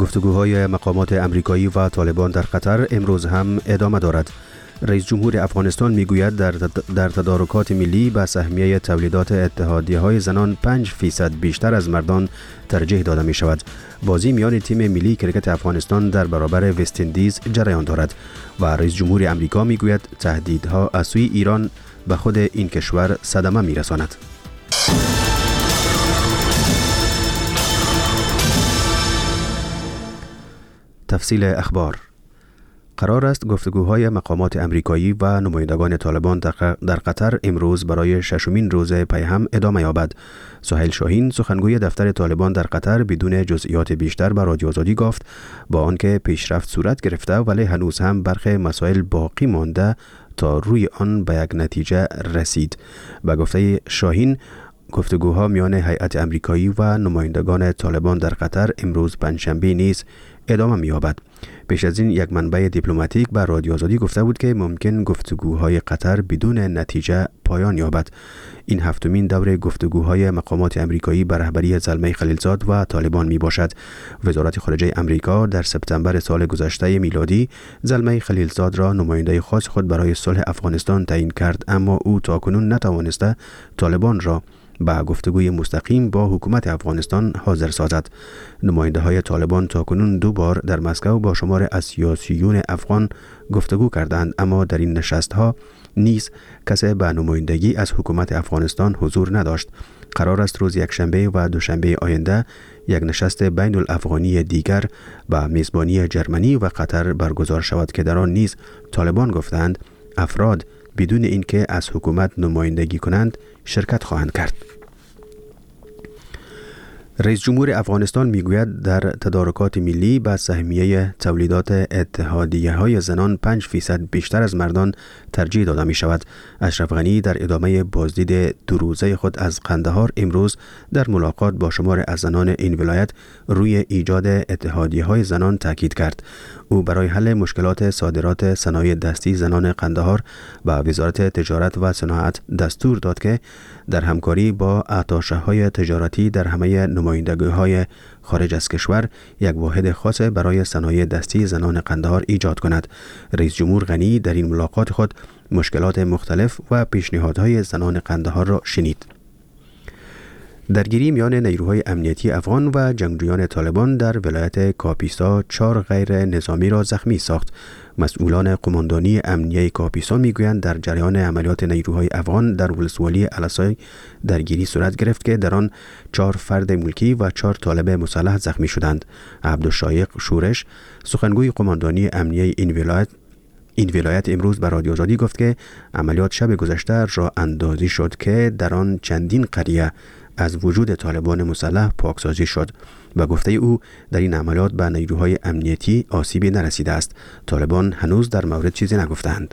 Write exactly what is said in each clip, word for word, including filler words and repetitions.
گفتگوهای مقامات امریکایی و طالبان در قطر امروز هم ادامه دارد. رئیس جمهور افغانستان میگوید در در تدارکات ملی به سهمیه تولیدات اتحادیه‌های زنان پنج فیصد بیشتر از مردان ترجیح داده می شود. بازی میان تیم ملی کرکت افغانستان در برابر وست اندیز جریان دارد و رئیس جمهور امریکا میگوید تهدیدها از سوی ایران به خود این کشور صدمه میرساند. تفصیل اخبار. قرار است گفتگوهای مقامات امریکایی و نمایندگان طالبان در قطر امروز برای ششمین روز پی هم ادامه یابد. سهیل شاهین سخنگوی دفتر طالبان در قطر بدون جزئیات بیشتر به رادیو آزادی گفت با آنکه پیشرفت صورت گرفته ولی هنوز هم برخی مسائل باقی مانده تا روی آن به یک نتیجه رسید. به گفته شاهین گفتگوها میان هیئت امریکایی و نمایندگان طالبان در قطر امروز پنجشنبه نیز ادامه می‌یابد. پیش از این یک منبع دیپلماتیک به رادیو آزادی گفته بود که ممکن گفتگوهای قطر بدون نتیجه پایان یابد. این هفتمین دور گفتگوهای مقامات امریکایی به رهبری زلمه خلیلزاد و طالبان می باشد. وزارت خارجه امریکا در سپتامبر سال گذشته میلادی زلمه خلیلزاد را نماینده خاص خود برای صلح افغانستان تعیین کرد، اما او تاکنون نتوانسته طالبان را با گفتگوی مستقیم با حکومت افغانستان حاضر سازد. نماینده های طالبان تاکنون دو بار در مسکو با شمار از سیاسیون افغان گفتگو کردند، اما در این نشست ها نیز کسی به نمایندگی از حکومت افغانستان حضور نداشت. قرار است روز یکشنبه و دوشنبه آینده یک نشست بین الافغانی دیگر با میزبانی جرمنی و قطر برگزار شود که در آن نیز طالبان گفتند افراد بدون اینکه از حکومت نمایندگی کنند شرکت خواهند کرد. رئیس جمهور افغانستان میگوید در تدارکات ملی به سهمیه تولیدات اتحادیه‌های زنان پنج فیصد بیشتر از مردان ترجیح داده می شود. اشرف غنی در ادامه بازدید دو روزه خود از قندهار امروز در ملاقات با شمار از زنان این ولایت روی ایجاد اتحادیه‌های زنان تاکید کرد. او برای حل مشکلات صادرات صنایع دستی زنان قندهار و وزارت تجارت و صناعت دستور داد که در همکاری با اتاشه‌های تجارتی در همه نمایندگی‌های خارج از کشور یک واحد خاص برای صنایع دستی زنان قندهار ایجاد کند. رئیس جمهور غنی در این ملاقات خود مشکلات مختلف و پیشنهادهای زنان قندهار را شنید. درگیری میان نیروهای امنیتی افغان و جنگجویان طالبان در ولایت کاپیسا چهار غیر نظامی را زخمی ساخت. مسئولان قماندانی امنیه کاپیسا میگویند در جریان عملیات نیروهای افغان در ولسوالی الاسای درگیری صورت گرفت که در آن چهار فرد ملکی و چهار طالب مسلح زخمی شدند. عبدالشایق شورش سخنگوی قماندانی امنیه این ولایت این ولایت امروز به رادیو آزادی گفت که عملیات شب گذشته را اندازی شد که در آن چندین قریه از وجود طالبان مسلح پاکسازی شد. و گفته او در این عملیات به نیروهای امنیتی آسیبی نرسیده است. طالبان هنوز در مورد چیزی نگفتند.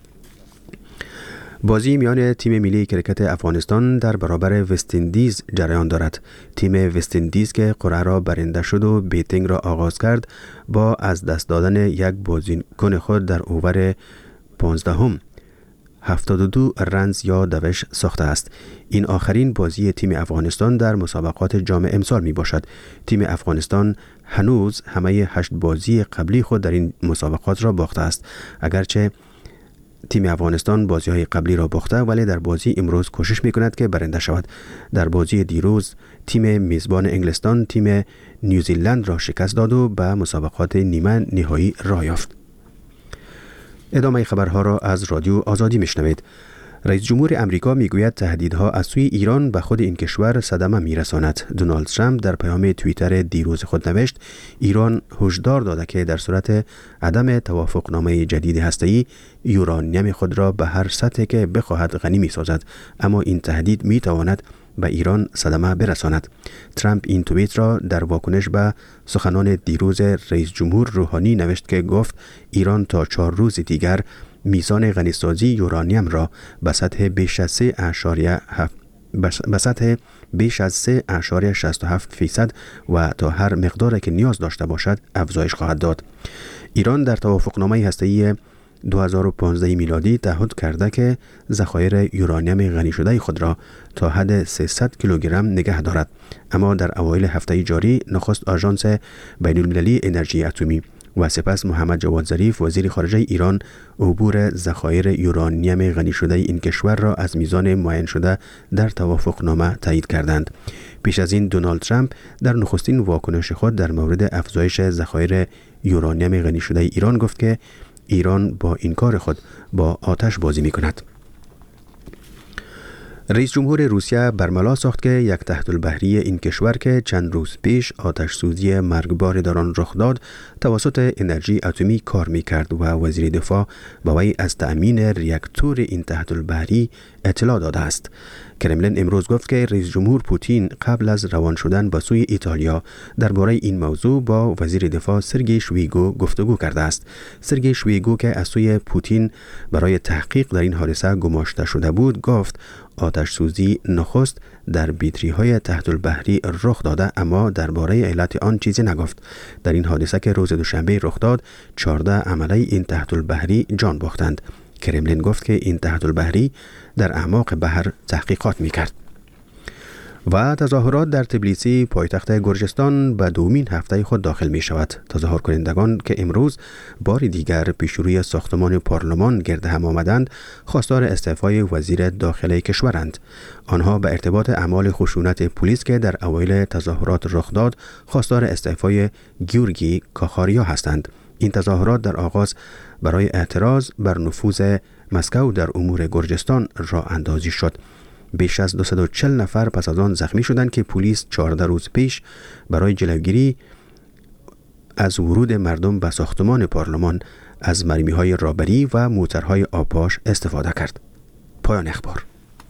بازی میان تیم ملی کرکت افغانستان در برابر وست اندیز جریان دارد. تیم وست اندیز که قرعه را برنده شد و بیتینگ را آغاز کرد با از دست دادن یک بازیکن خود در اوور پانزدهم هفتاد و دو رنز یا دوش ساخته است. این آخرین بازی تیم افغانستان در مسابقات جام امسال می باشد. تیم افغانستان هنوز همه هشت بازی قبلی خود در این مسابقات را باخته است. اگرچه تیم افغانستان بازی های قبلی را باخته ولی در بازی امروز کوشش می کند که برنده شود. در بازی دیروز تیم میزبان انگلستان تیم نیوزیلند را شکست داد و به مسابقات نیمه نهایی راه یافت. ادامه خبرها را از رادیو آزادی میشنوید. رئیس جمهور امریکا میگوید تهدیدها از سوی ایران به خود این کشور صدمه میرساند. دونالد ترامپ در پیام توییتر دیروز خود نوشت ایران هشدار داده که در صورت عدم توافقنامه جدید هسته‌ای یورانیم خود را به هر سطحی که بخواهد غنی میسازد، اما این تهدید میتواند به ایران صدمه برساند. ترامپ این توییت را در واکنش به سخنان دیروز رئیس جمهور روحانی نوشت که گفت ایران تا چهار روز دیگر میزان غنیسازی یورانیم را به سطح بیش از سه اعشاریه هفت به سطح بیش از سه اعشاریه شصت و هفت فیصد و تا هر مقداری که نیاز داشته باشد افزایش خواهد داد. ایران در توافقنامه هسته‌ای دو هزار و پانزده میلادی تعهد کرده که ذخایر یورانیم غنی شده خود را تا حد سیصد کیلوگرم نگه دارد، اما در اوایل هفته جاری نخست آژانس بین المللی انرژی اتمی و سپس محمد جواد ظریف وزیر خارجه ایران عبور ذخایر یورانیم غنی شده این کشور را از میزان معین شده در توافقنامه تایید کردند. پیش از این دونالد ترامپ در نخستین واکنش خود در مورد افزایش ذخایر یورانیم غنی شده ایران گفت که ایران با این کار خود با آتش بازی می کند. رئیس جمهور روسیه برملا ساخت که یک تحت البحری این کشور که چند روز پیش آتش سوزی مرگبار در آن رخ داد توسط انرژی اتمی کار می کرد و وزیر دفاع به وی از تأمین ریاکتور این تحت البحری اطلاع داده است. کرملین امروز گفت که رئیس جمهور پوتین قبل از روان شدن به سوی ایتالیا درباره این موضوع با وزیر دفاع سرگئی شویگو گفتگو کرده است. سرگئی شویگو که از سوی پوتین برای تحقیق در این حادثه گماشته شده بود گفت آتش سوزی نخست در بیتری های تحت البحری رخ داده، اما درباره علت آن چیزی نگفت. در این حادثه که روز دوشنبه رخ داد چهارده عمله این تحت البحری جان باختند. کرملین گفت که این تحت البحری در اعماق بحر تحقیقات می‌کرد. و تظاهرات در تبلیسی پایتخت گرجستان به دومین هفته خود داخل می شود. تظاهر کنندگان که امروز بار دیگر پیش روی ساختمان پارلمان گرد هم آمدند خواستار استعفای وزیر داخلی کشورند. آنها به ارتباط اعمال خشونت پلیس که در اوایل تظاهرات رخ داد خواستار استعفای گیورگی کاخاریا هستند. این تظاهرات در آغاز برای اعتراض بر نفوذ مسکو در امور گرجستان راه اندازی شد. بیش از دویست و چهل نفر پس از آن زخمی شدند که پلیس چهارده روز پیش برای جلوگیری از ورود مردم به ساختمان پارلمان از مرمی‌های رابری و موترهای آبپاش استفاده کرد. پایان اخبار.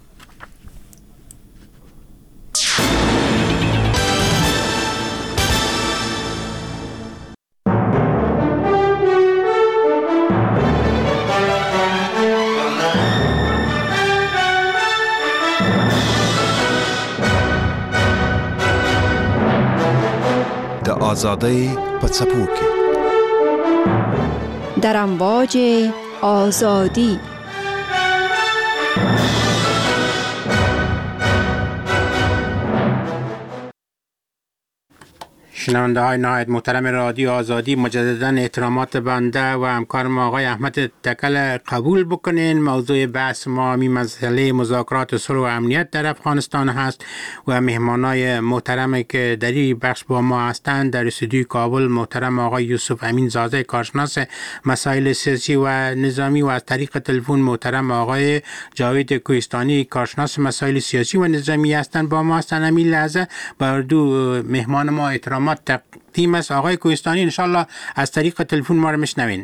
آزادی پڅپوکي در امواج آزادی. شنونده های نهایت محترم رادیو آزادی، مجددا احترامات بنده و همکارم آقای احمد تکل قبول بکنین. موضوع بحث ما می مسئله مذاکرات صلح و امنیت در افغانستان هست و مهمانای محترم که در این بخش با ما هستند در استودیوی کابل محترم آقای یوسف امین زاده کارشناس مسائل سیاسی و نظامی و از طریق تلفن محترم آقای جاوید کوهستانی کارشناس مسائل سیاسی و نظامی هستند با ما هستند. همین لحظه بر دو مهمان ما احترامات تقدیم است. آقای کوهستانی انشالله از طریق تلفن ما رو میشنوین.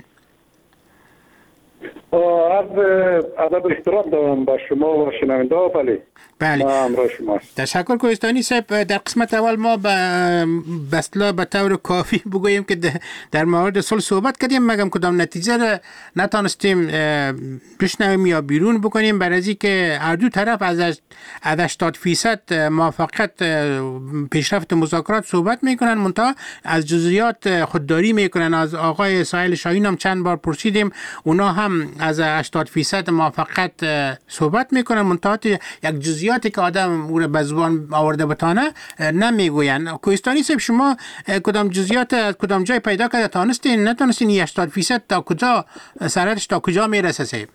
عرض ادب احترام دارم با شما و شنونده ها. بله بله تشکر کوهستانی صاحب. در قسمت اول ما به اصطلاح به طور کافی بگوییم که در مورد صلح صحبت کردیم، مگم کدام نتیجه را نتانستیم بشنویم یا بیرون بکنیم، برای از اینکه هر دو طرف از هشتاد فیصد موافقت پیشرفت مذاکرات صحبت میکنن، منتها از جزئیات خودداری میکنن. از آقای سهیل شاهین هم چند بار پرسیدیم، اونا هم از هشتاد فیصد موافقت صحبت میکنن، منتها یک جزئیاتی که آدم او را به زبان آورده بتانه نمیگوین. کوهستانی صاحب شما کدام جزئیات از کدام جای پیدا کرده تانستین نتانستین هشتاد فیصد تا کجا سرعتش تا کجا میرسه صاحب؟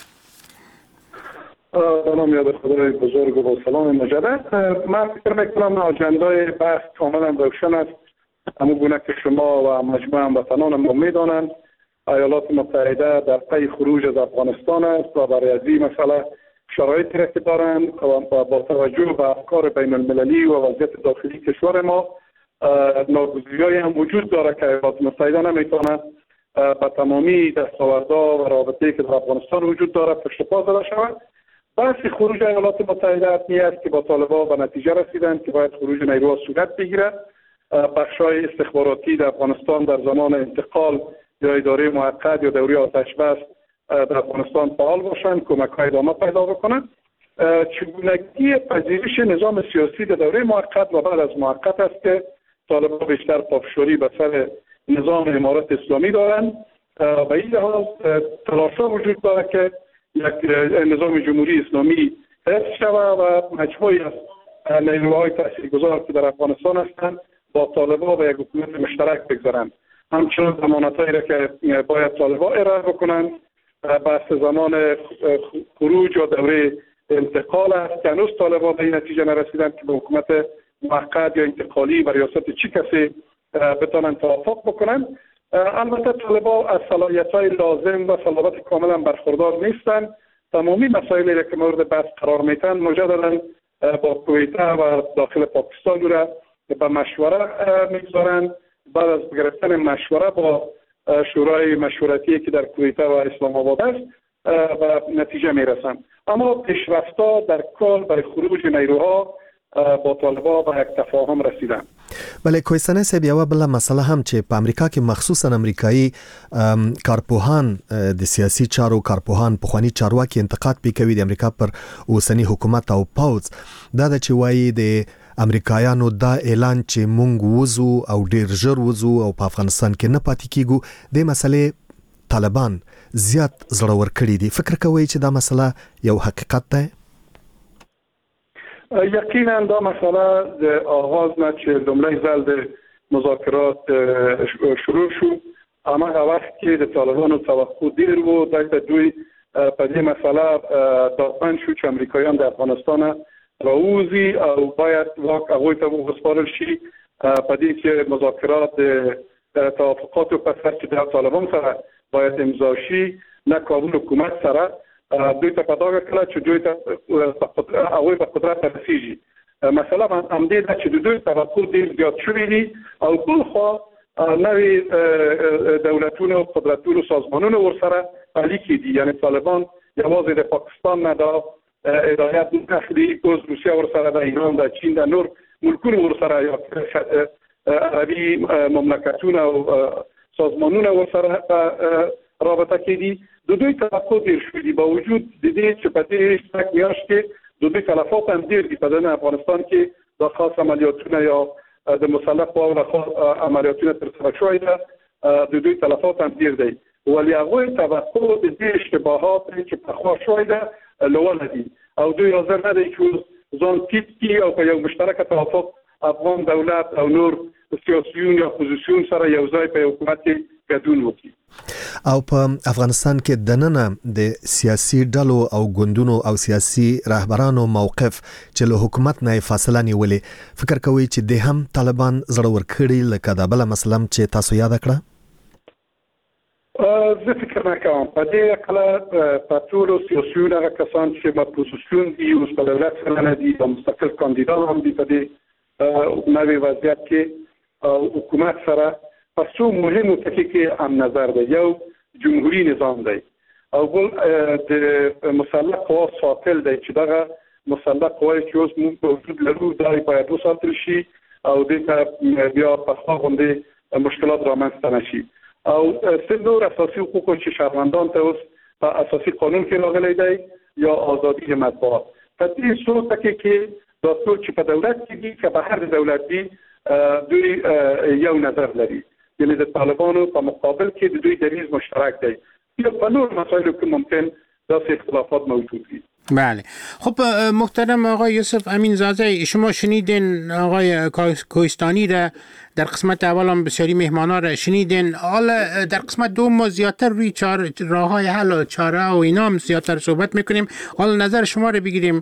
سلام یاد خدای بزرگ و سلام مجدد. من فکر میکنم اجندای بحث کاملا روشن است. همون گونه که شما و مجموعه هموطنان ما میدانند ایالات متحده در پی خروج از افغانستان است و برای از این مسئله شرایطی را که دارند و با توجه به افکار بین المللی و وضعیت داخلی کشور ما ناگزیری‌هایی هم وجود داره که ایالات متحده نمیتونه به تمامی دستاوردها و رابطه‌ای که در افغانستان وجود داره پشت پا زده شود. بحث خروج ایالات متحده حتمی است که با طالبان به نتیجه رسیدند که باید خروج نیروها صورت بگیرد. بخش‌های استخباراتی در افغانستان در زمان انتقال یا اداره موقت یا دوره آتش بس در افغانستان فعال باشند، کمک‌های ادامه پیدا بکنند. چگونگی پذیرش نظام سیاسی در دوره موقت و بعد از موقت است که طالبان بیشتر پافشاری به سر نظام امارت اسلامی دارند به این لحاظ تلاش‌ها وجود دارد که یک نظام جمهوری اسلامی حفظ شود و مجموعی از نیروهای تاثیرگذار که در افغانستان هستند با طالبان و یک حکومت مشترک بگذارند. همچنین ضمانت‌هایی را که باید طالبان ارائه بکنند بحث زمان خروج و دوره انتقال است که هنوز طالبان به این نتیجه نرسیدند که به حکومت موقت یا انتقالی و ریاست چی کسی بتوانند توافق بکنند. البته طالبان از صلاحیت‌های لازم و صلابت کاملا برخوردار نیستند. تمامی مسائلی که مورد بحث قرار میتن مجددا با کویت و داخل پاکستان را به مشوره میگذارند. بعد از گرفتن مشوره با شورای مشورتی که در کویت و اسلام آباد است و نتیجه میرسند. اما پیشرفت‌ها در کار برای خروج نیروها با طالبان به یک تفاهم رسیدن. بله کوهستاني صاحب یو بل مسله هم چې په امریکا کې مخصوصا امریکایي کارپوهان د سیاسي چارو کارپوهان پخوانی چارواکي انتقاد کوي د امریکا پر اوسنی حکومت او پوز دا د چوي د امریکایانو دا اعلان چې مونږ وزو او ډیر ژر وزو او په افغانستان کې نه پاتې کیږو د مسلې طالبان زیات زړور کړي دي. فکر کوي چې دا مسله یو حقیقت ده؟ یقینا دا مسئله در آغاز نه چې لومړی ځل د مذاکرات شروع شو، اما هغه وخت کې د طالبانو توقع ډیر و د دوی په دې مسئله داخل شو چې امریکایان د افغانستان راوځي او باید واک هغوی ته وسپارل شي په دې چې مذاکرات د توافقاتو په سر کې د طالبان سره باید امضا شي، نه کابل حکومت سره دوی ته پداغه کله چې دوی ته هغوی به قدرت رسیږي. مثلا هم دې ده چې د دوی توقع ډېر زیات شوي دي او بل خوا نوي دولتونه او قدرتونو سازمانونه ورسره اړیکې دي. یعنی طالبان یوازې د پاکستان نه دا هدایت نه اخلي، اوس روسیه ورسره ده، ایران ده، چین ده، نور ملکونه ورسره یا عربي مملکتونه او سازمانونه ورسره رابطه کې دي. د دوی توقع ډیر شوي دي با وجود د دې چې په دې شپږ میاشت کې د دوی تلفات هم ډیر دي. په افغانستان کې د خاص عملیاتونه یا د مسلح قواو له خوا عملیاتونه ترسره شوي ده، د دوی تلفات هم ډیر دی، ولی هغوی توقع د دې اشتباهات چې پخوا شوي ده لوړه دي او دوی حاضر نه دی چې ځان ټیټ کړي او په یو مشترکه توافق افغان دولت او نور سیاسیون یا اپوزیسیون سره یو ځای په حکومت کې ګډون وکړي. او په افغانستان کې د نن د سیاسي ډلو او ګوندونو او سیاسي رهبرانو موقف چې له حکومت نه فاصله نیولې، فکر کوي چې د هم طالبان زړور کړي لکه دا بل مسله چې تاسو یاد کړه؟ زه فکر نه کوم په دې کله په ټولو سیاسیون هغه کسان چې په اپوزیسیون دي اوس په دولت سره نه دي او مستقل کاندیدان هم دي په دې نوي وضعیت کې حکومت سره په څو مهمو ټکي کې هم نظر دی. یو جمهوری نظام دی او بل د مسلح قوا ساتل دی چې دغه مسلح قوای چې اوس موږ په وجود لرو دا باید وساتل شي او دې ته بیا په خوا باندې مشکلات رامنځته نه شي. او څه نور اساسي حقوق چې شهروندان ته اوس په اساسي قانون کې راغلی دی یا آزادي مطبوعات. په دې څو ټکي کې دا ټول چې په دولت کې دي که په هر دولت دي دوی یو نظر لري، یعنی د طالبانو په مقابل کې د دوی دریض مشترک دی. یا په نور مسائلو کې ممکن داسې اختلافات موجود دي. بله. خب محترم آقای یوسف امینزاده، شما شنیدین آقای کوهستانی را در قسمت اول هم بسیاری مهمانا را شنیدین. حالا در قسمت دوم ما زیادتر روی چار راه های حل و چاره و اینا هم زیادتر صحبت میکنیم. حالا نظر شما را بگیریم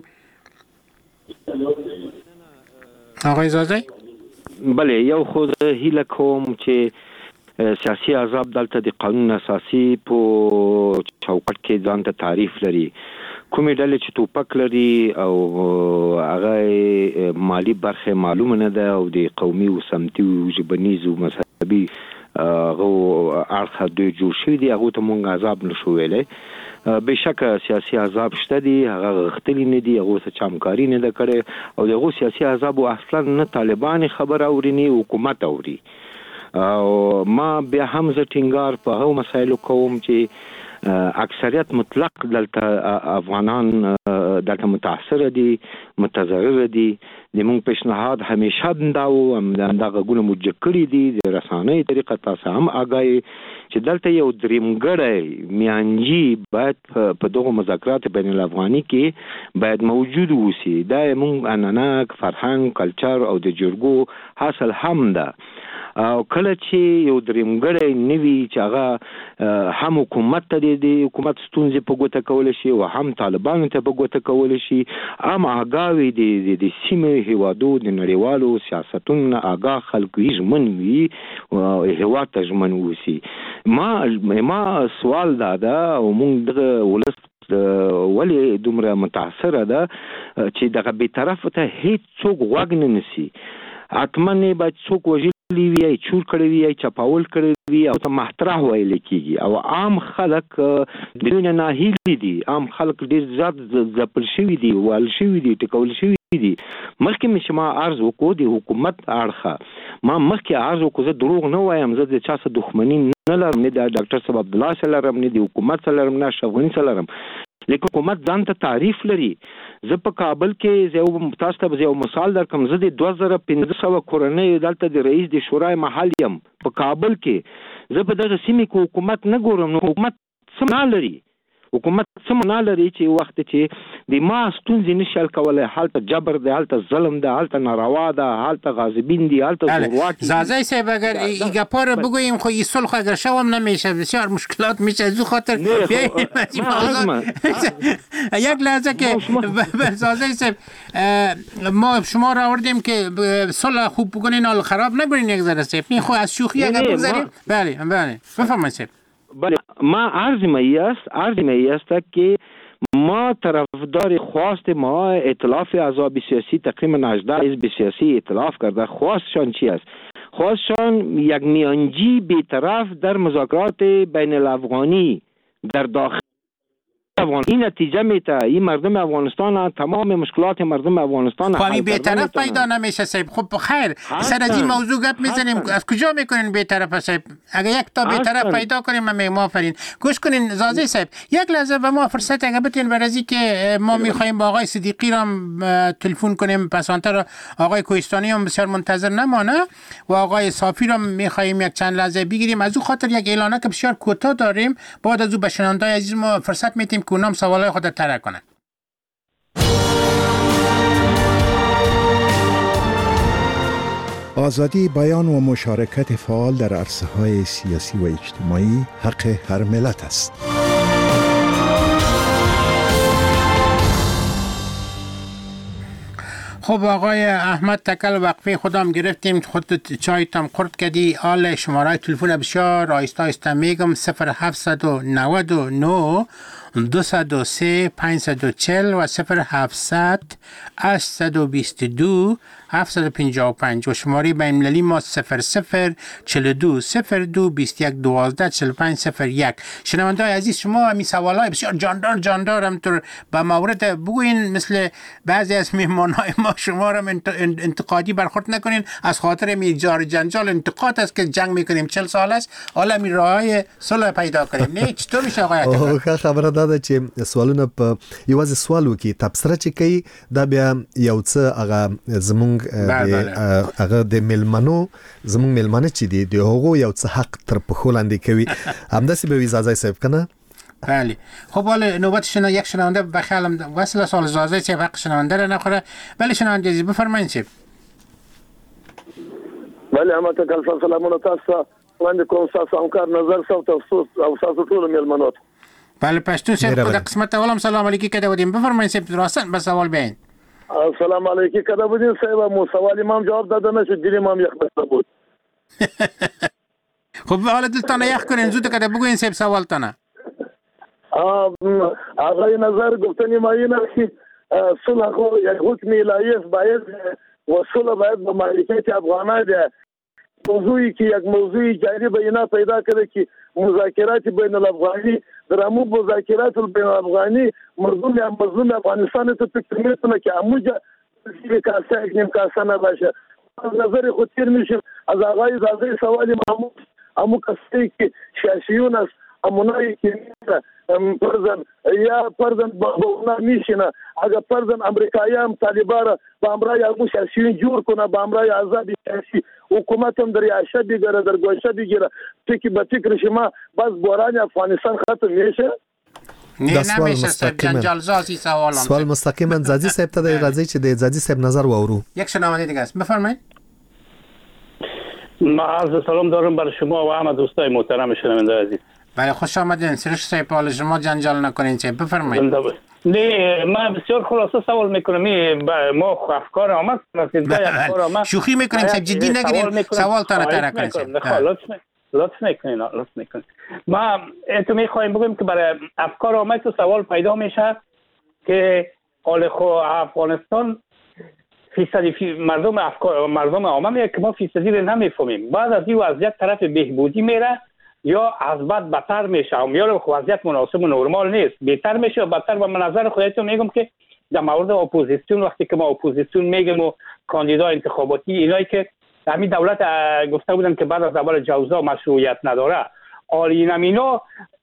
آقای زاده. بله، یو خود هیله کوم چې سیاسي احزاب دلته د قانون اساسي په چوکاټ کې ځان ته تعریف لري. کومې ډلې چې توپک لري او هغه مالی برخه معلومه نه ده او د قومي او سمتي او ژبنیز او مذهبي هغه اړخ دوی جوړ شوي دي، هغه ته مونږ احزاب نشو ویلی. بېشکه سیاسي احزاب شته دي، هغه غښتلي نه دي، هغو څه چمکاري نه ده کړې او د هغو سیاسي احزابو اصلا نه طالبان خبر اوري نه حکومت اوري. او ما بیا هم زه ټینګار په هغو مسایلو کوم چې اکثریت مطلق دلته افغانان دلته متاثر دي، متضرر دي، د مونږ پیشنهاد همیشه دا و دا غوونه موجه کړی دي د رسانۍ طریقه تاسو هم آگاهی چې دلته یو دریمګړی میانجی باید په دغه مذاکرات بین الافغاني کې باید موجود وسی. دا مونږ اناناک فرهنګ کلچر او د جرګو حاصل هم ده. او کله چې یو دریمګړی نوي چې هغه هم حکومت ته د حکومت ستونزې په ګوته کولی شي او هم طالبانو ته په ګوته کولی شي، هم آګاوي د د سیمې هیوادو د نړیوالو سیاستونو نه آګاه خلک وي، ژمن وي او هیواد ته ژمن وسی. ما ما سوال دا ده او موږ دغه ولس ولې دومره متاثره ده چې دغه بیطرف ته هیڅ څوک غوږ نه نیسي. حتما نه باید څوک وژلي وي یا چور کړی وي یا چپاول کړی وي او ته محترم ویل کېږي. او عام خلک بدون ناهیلي دي، عام خلک ډېر زیات ځپل شوي دي، وال شوي دي، ټکول شوي دي. مخکې مې چې ما عرض وکړو د حکومت اړخه، ما مخکې عرض وکړو زه دروغ نه وایم، زه د چا څه دښمني نه لرم، نه د ډاکټر صاحب عبدالله سره لرم، نه د حکومت سره لرم، نه اشرف غني سره لرم. لیکن حکومت ځان ته تعریف لري. زه په کابل کې زه تاسو ته یو مثال درکم، زه د دوه زره پنځه سوه کورنۍ دلته د رئیس د شورای محل یم په کابل کې. زه په دغه سیمې کې حکومت نه ګورم. نو حکومت څه معنا لري؟ حکومت څه معنا لري چې وخت چې د ما ستونزې نشي حل کولی، هلته جبر دی، هلته ظلم دی، هلته ناروا ده، هلته غاصبین دی، هلته زورواکی. زازای صاحب اگر ایگا پار بگوییم خو این صلح اگر شوم نمیشه، بسیار مشکلات میشه. از او خاطر یک لحظه که زازای صاحب ما شما را آوردیم که صلح خوب بکنین حال خراب نکنین یک ذره صاحب. این خو از شوخی اگر بگذاریم. بله بله بفرمایید صاحب. بله ما عرض می است عرض می است که ما طرفدار خواست ما ائتلاف احزاب سیاسی تقریبا هجده حزب سیاسی ائتلاف کرده. خواستشان چی است؟ خواستشان یک میانجی بی‌طرف در مذاکرات بین الافغانی در داخل افغان. این نتیجه میده این مردم افغانستان تمام مشکلات مردم افغانستان خواهی بی‌طرف پیدا نمیشه صاحب. خب خیر سر از این موضوع گپ میزنیم. از کجا میکنین بی‌طرف صاحب؟ اگه یک تا بی‌طرف پیدا کنیم ما میمافرین. گوش کنین زازی صاحب، یک لحظه به ما فرصت اگه بتین برازی که ما میخوایم با آقای صدیقی را تلفن کنیم، پسانتر آقای کوهستانی هم بسیار منتظر نمانه و آقای صافی را میخوایم یک چند لحظه بگیریم. از او خاطر یک اعلانه که بسیار کوتاه داریم، بعد از او به شنونده‌های عزیز ما فرصت میتیم که اونم سوالای خود طرح کنن. آزادی بیان و مشارکت فعال در عرصه‌های سیاسی و اجتماعی حق هر ملت است. خب آقای احمد تکل وقفه خودم گرفتیم، خودت چایتم خورد کردی. حال شماره تلفن بسیار آیسته آیسته میگم صفر هفتصد و نود و نه دویست و سه پانصد و چهل و صفر هفتصد هشتصد و بیست و دو هفتصد و پنجاه و پنج و شماره بین المللی ما صفر صفر چهل و دو صفر دو بیست و یک دوازده چهل و پنج صفر یک. شنونده‌های عزیز شما همین سوالای بسیار جاندار جاندار همطور به مورد بگوین، مثل بعضی از مهمان‌های ما شما را انتقادی برخورد نکنین، از خاطر میجار جنجال انتقاد است که جنگ میکنیم چهل سال است، حالا می راههای صلح پیدا کنیم. نه چطور میشه آقای اتفاق؟ خبره ده چې سوالونه په یوازې سوال وکي، تبصره چې کوي دا بیا یو څه هغه زمونږ هغه د ملمنو زمونږ ملمنه چې دي د هغو یو څه حق تر پښو لاندې کوي. همداسې به وي زازای صاحب کنه. بله خب حالا نوبت شنا یک شنونده بخیالم وصل سال زازای صاحب حق شنونده را نخوره. بله شنونده عزیز بفرمایید صاحب. بله احمد تکل سلامونه تاسو وړاندې کوم تاسو همکار نظر سو تاسو او تاسو ټول ملمنو. بله پښتون صاحب په قسمت اولم سلام علیکم کده ودیم بفرمایید صاحب راستن به سوال بین. السلام علیکم کده ودیم صاحب مو سوال امام جواب داده نشد دین امام یخ بس بود. خب حالا دلتان یخ کنین زود کده بگوین صاحب سوال تنه. آقای نظر گفتنی ما اینه که صلح خو یک حکم الهی است، باید و صلح باید با مملکت افغانستان ده. موضوعی که یک موضوعی جاری بینا پیدا کرده که مذاکرات بین الافغانی در امو مذاکرات بین الافغانی مردم یا مظلوم افغانستان تو فکر میکنه که اموجا زیر کاسه یک نیم کاسه نباشه. از نظر خود تیر میشه از آقای زازه سوالی محمود امو کسی که سیاسیون است امونایی که فرضاً یا فرضاً به اونا میشینه اگر فرضاً امریکایی هم طالبان را به همراه همون سیاسیون جور کنه به همراه آزاد سیاسی حکومت هم در یاشه بگیره در گوشه بگیره فکر به فکر شما باز بحران افغانستان ختم میشه؟ نه نمیشه صاحب جنجال زازی سوالم سوال مستقیما زادی صاحب ته راځي چې د زادی صاحب نظر واورو. یک شنونده دیگه است بفرمایید. ما عرض سلام دارم برای شما و همه دوستای محترم شنونده عزیز. بله خوش آمدین. سرش صاحب حال شما جنجال نکنین چه بفرمایید. نه من بسیار خلاصه سوال میکنم. ما افکار آمد افکار آمد شوخی میکنیم صاحب جدی نگیریم سوال تا نتره کنیم. لطف میکنین لطف میکنین. ما تو میخوایم بگیم که برای افکار آمد تو سوال پیدا میشه که حال خو افغانستان فیصدی فی مردم افکار مردم عامه میگه که ما فیصدی رو نمیفهمیم. بعد از این وضعیت طرف بهبودی میره یا از بد بدتر میشه و یا وضعیت مناسب و نرمال نیست بهتر میشه و بدتر. و من نظر خودتون میگم که در مورد اپوزیسیون وقتی که ما اپوزیسیون میگیم و کاندیدا انتخاباتی اینایی که همین دولت گفته بودن که بعد از اول جوزا مشروعیت نداره آلین اینا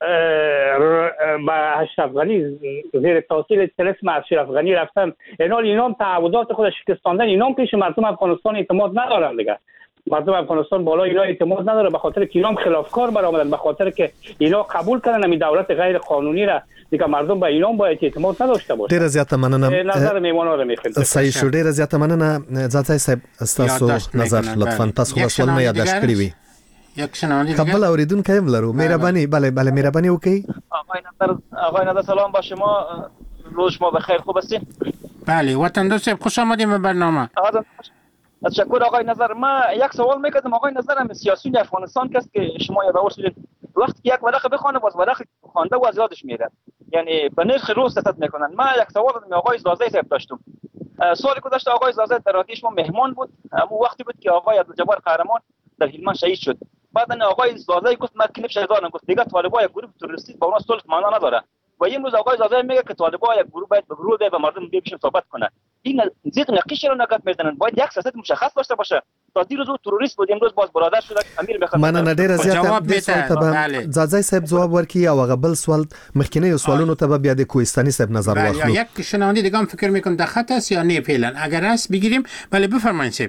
با اشرف غنی زیر تاثیر طلسم اشرف غنی رفتن اینا اینا تعهدات خود شکستاندن اینا پیش مردم افغانستان اعتماد ندارن دیگه. مردم افغانستان بالا اینا اعتماد نداره به خاطر که اینا خلافکار برآمدن به خاطر که اینا قبول کردن همین دولت غیر قانونی را دیگه مردم به اینا باید اعتماد نداشته باشه. ډیر زیات مننه. نظر میمونا رو میخوام. صحیح شو. ډیر زیات مننه. ځای صاحب تاسو نظر لطفا تاسو سوال مې یادداشت کړی وي. یک شنونده دیگه قبل اوریدونکو هم لرو. مهربانی بله بله مهربانی وکي. آقای نظر آقای نظر سلام با شما. روز شما بخیر خوب هستین؟ بله وطن دوست خوش آمدید به برنامه. تشکر آقای نظر. ما یک سوال میکردم آقای نظر هم سیاسیون افغانستان کس که شما یاد آوردید وقتی یک ورقه بخونه باز ورقه خوانده و از یادش میره یعنی به نرخ روز ست میکنن. ما یک سوال دادم آقای زازی صاحب داشتم. سوالی که داشت آقای زازی در رادیو شما مهمان بود همون وقتی بود که آقای عبدالجبار قهرمان در هلمند شهید شد. بعد آقای زازی گفت من کلیپ شهیدان گفت دیگه طالبان یک گروه تروریستی با اون صلح معنا نداره و امروز آقای زازی میگه که طالبان یک گروه باید به گروه و مردم بشین صحبت کنه. این زیت نقیش رو نگات میزنن باید یک سیاست مشخص داشته باشه. تا دیروز تروریست بود امروز باز برادر شد امیر بخواد. من نه ډیر زیات د سوال ته زازی صاحب جواب ورکړي او هغه بل سوال مخکینه سوالونو ته بیا د کوهستاني صاحب نظر واخلو. یک شنونده دیگه هم فکر میکنم در خط است یا نه فعلا اگر است بگیریم. بله بفرمایید صاحب.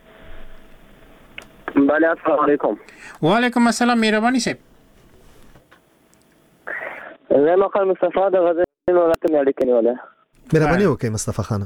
بله السلام علیکم. و علیکم السلام مهربانی صاحب. زه مقام مصطفی د غزنی ولایت نه اړیکې نیولې. مهرباني وکړئ مصطفی خان.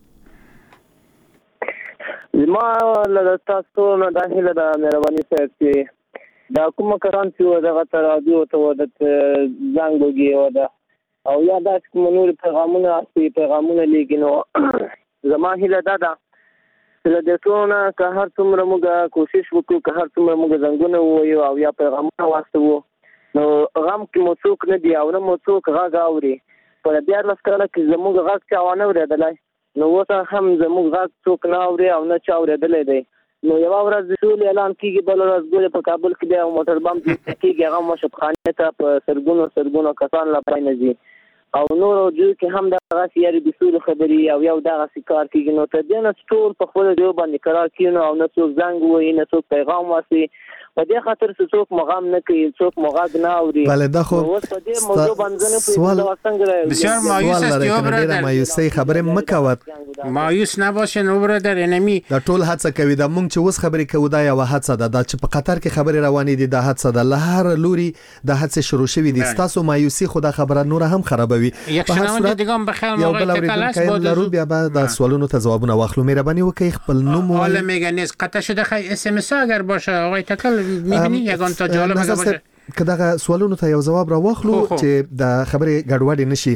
ما له تاسو نه د هیله د مهرباني صاحب چې دا کوم کاران چې دغه رادیو ته د زنګ وګي او دا او یا دا کوم نور پیغامونه اصلي پیغامونه لګینو زما هیله دا ده چې د ټولنه که هر څومره موږ کوشش وکړو که هر څومره موږ زنګونه ووایو او یا پیغامونه واستوو نو غم کې مو څوک نه دی او نه مو څوک غږ اوري. په دیارلس کاله کې زموږ غږ چا ونه اورېدلی نو اوس هم زموږ غږ څوک نه اوري او نه چا اورېدلی دی. نو یوه ورځ د سولې اعلان کېږي بله ورځ ګورې په کابل کې بیا موټر بم کېږي هغه مشرخانې ته په سرګونو سرګونو کسان لا پای نه ځي او نور جو کې هم دغسې یاري د سولې خبرې او یو دغسې کار کېږي. نو تر دې نه ټول په خپله ژبه باندې قرار کېنو او نه څوک زنګ ووایي نه څوک پیغام واسي په دې خاطر چې څوک مغام نه کوي څوک مغاګ نه اوري. بله دا خو اوس په دې موضوع باندې نه څنګه بسیار مایوس است یو برادر. مایوسی خبره مکوت مایوس نباشین او برادر انمی دا ټول هڅه کوي دا مونږ چې اوس خبرې کوو دا یو هڅه ده دا چې په قطر کې خبرې روانې دي دا هڅه ده له هر لوري دا هڅه شروع شوې دي. تاسو مایوسی خو دا خبره نور هم خرابوي. په هر صورت دیگه هم بخیر موقع تکلاس بود لرو بیا بعد دا سوالونو ته جوابونه واخلو. مهرباني وکړئ خپل نوم و حالا میگه نیست قطع شده خی اس ام اس اگر باشه آقای تکل میبینی یگان تا جالب باشه که دغه سوالونو ته یو جواب را واخلو چې د خبرې ګډوډي نشي.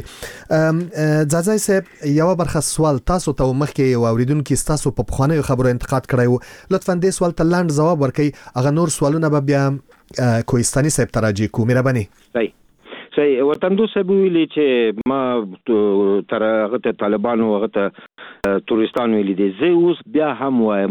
ځاځي صاحب یو برخه سوال تاسو ته مخکې یو اوریدونکو تاسو په خوانه خبرو انتقاد کړی لطفا دې سوال ته لاند جواب ورکړئ. هغه نور سوالونه به بیا کوهستاني صاحب تراجع کو. مهرباني. صحیح صحیح وطن دوست صاحب ویلي چې ما تر هغه ته طالبانو هغه ته تورستان ویلي دي. زه اوس بیا هم وایم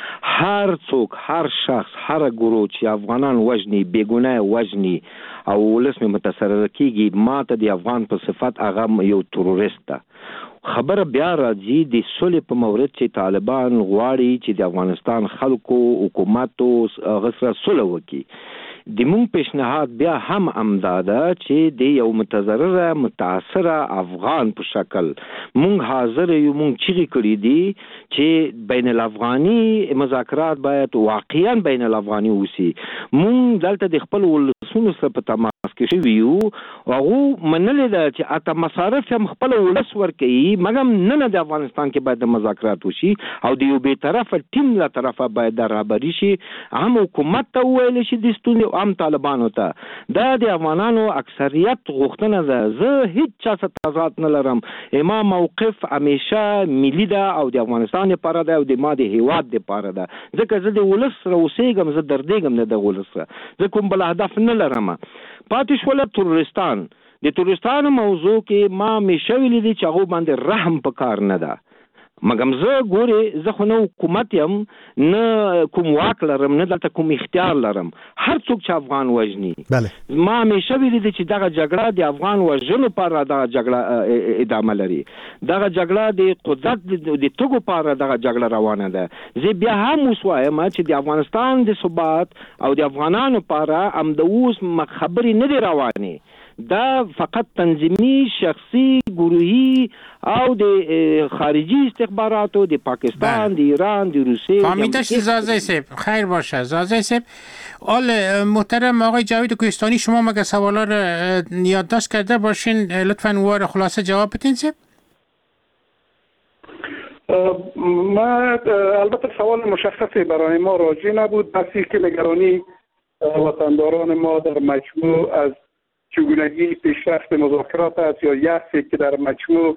هر څوک هر شخص هر ګروه چې افغانان وژني بېګناه وژني او ولس مې متضرر کیږي ما ته د افغان په صفت هغه یو تروریست ده. خبره بیا راځي د سولې په مورد چې طالبان غواړي چې د افغانستان خلکو حکومت او هغه سره سوله وکړي. د مونږ پیشنهاد بیا هم امداده چې د یو متضرره متاثره افغان په شکل مونږ حاضر یو، مونږ چیغې کړې دي چې بین الافغاني مذاکرات باید واقعا بین الافغاني وسی. مونږ دلته د خپل ولسونو سره په تماس کې شوي یو او هغه منلې ده چې اته مصارف هم خپل ولس ورکوي، مګم نه د افغانستان کې باید مذاکرات وشي او د یو بې طرفه ټیم له طرفه باید رهبري شي. هم حکومت ته وویل شي د ستونزې او هم طالبانو ته. دا د افغانانو اکثریت غوښتنه ده. زه هیڅ چا سره تضاد نه لرم. ما موقف همیشه ملي ده او د افغانستان لپاره ده او د ما د هیواد لپاره ده. ځکه زه د ولس سره اوسېږم، زه دردېږم نه د ولس سره، زه کوم بل هدف نه لرم. پاتې شوله تروریستان. د تروریستانو موضوع کې ما همیشه ویلي دي چې هغو باندې رحم په کار نه ده. مګم زه ګورې زه خو نه حکومت یم، نه کوم واک لرم، نه دلته کوم اختیار لرم. هر څوک چې افغان وژني، ما همیشه ویلي دي چې دغه جګړه د افغان وژنو لپاره دغه جګړه ادامه لري. دغه جګړه د قدرت د توګو لپاره دغه جګړه روانه ده. زه بیا هم اوس وایم چې د افغانستان د ثبات او د افغانانو لپاره همد اوس خبرې نه دي روانې. دا فقط تنظیمی، شخصي، گروهی او د خارجی استخباراتو د پاکستان، د ایران، د روسیه. فهمیدش زازه سیب خیر باشه. زازه سیب آل محترم آقای جاوید کوهستانی، شما مگه سوالا رو یادداشت کرده باشین؟ لطفاً وار خلاصه جواب بدین سیب. ما البته سوال مشخصی برای ما راجع نبود، بسی که نگرانی وطنداران ما در مجموع از چگونگی پیشرفت مذاکرات است یا یأسی که در مجموع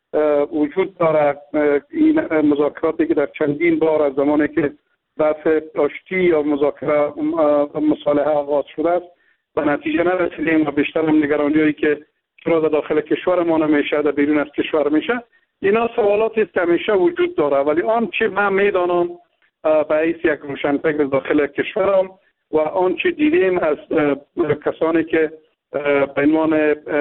وجود دارد. این مذاکراتی که در چندین بار از زمانی که بحث آشتی یا مذاکره مصالحه آغاز شده است به نتیجه نرسیدیم و بیشتر هم نگرانی‌هایی که چرا در داخل کشور ما نمیشه، در بیرون از کشور میشه. اینا سوالاتی است که همیشه وجود داره، ولی آنچه من میدانم به حیث یک روشنفکر داخل کشورم و آنچه دیدیم از کسانی که به عنوان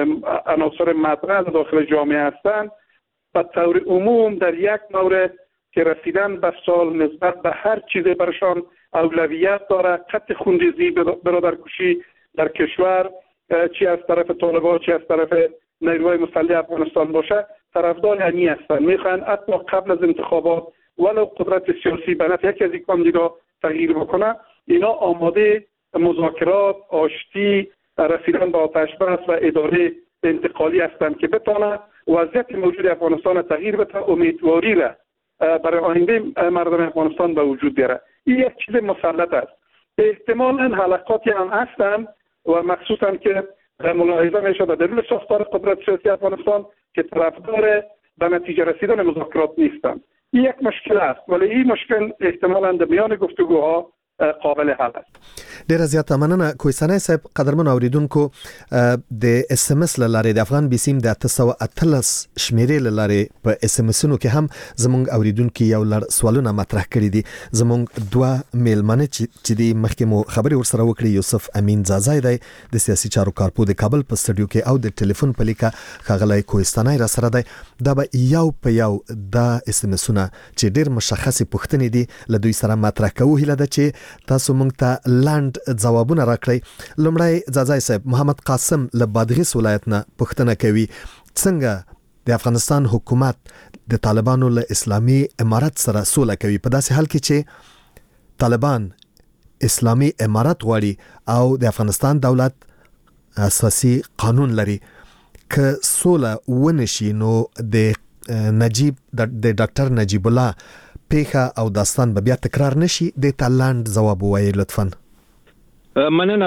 عناصر مطرح داخل جامعه هستند، به طور عموم در یک مورد که رسیدن به سال نسبت به هر چیز برشان اولویت داره. قطع خونریزی، برادرکشی در کشور، چی از طرف طالبان چی از طرف نیروهای مسلح افغانستان باشه، طرفدار یعنی هستند. میخوان حتی قبل از انتخابات ولو قدرت سیاسی به نفع یکی از این دیگه تغییر بکنه، اینا آماده مذاکرات، آشتی، رسیدن به آتش بس و اداره انتقالی هستند که بتونه وضعیت موجود افغانستان تغییر بده، امیدواری را برای آینده مردم افغانستان به وجود بیاره. این یک چیز مسلط است. احتمالاً حلقاتی هم هستند و مخصوصا که ملاحظه میشه در درون ساختار قدرت سیاسی افغانستان که طرفدار به نتیجه رسیدن مذاکرات نیستند. این یک مشکل است، ولی این مشکل احتمالاً در میان گفتگوها قابل حل است. ډیر زیاته مننه کوهستانی صاحب. قدرمن اوریدونکو، د اس ام اس لاره د افغان بیسیم د اته سوه اتلس شمیرې لاره په اس ام اسونو کې هم زمونږ اوریدونکو یو لړ سوالونه مطرح کړي دي. زمونږ دوه میلمانه چې د مخکې مو خبرې ورسره وکړي، یوسف امین زازای دی د سیاسي چارو کارپو د کابل په سټوډیو کې، او د ټلیفون په لیکه ښاغلی کوهستانی را سره دی. دا به یو په یو دا اس ام اسونه چې ډیر مشخصې پوښتنې دي له دوی سره مطرح کوو. هیله ده چې تاسو مونږ ته لاند ځوابونه راکړئ. لومړی زازای صاحب، محمد قاسم له بادغیس ولایت نه پوښتنه کوي، څنګه د افغانستان حکومت د طالبانو له اسلامي امارت سره سوله کوي په داسې حال کې چې طالبان اسلامي امارت غواړي او د افغانستان دولت اساسي قانون لري. که سوله ونشي نو د نجیب د ډاکټر نجیب الله پیښه او داستان به بیا تکرار نشي. د تالاند جواب وایي لطفاً. مننه.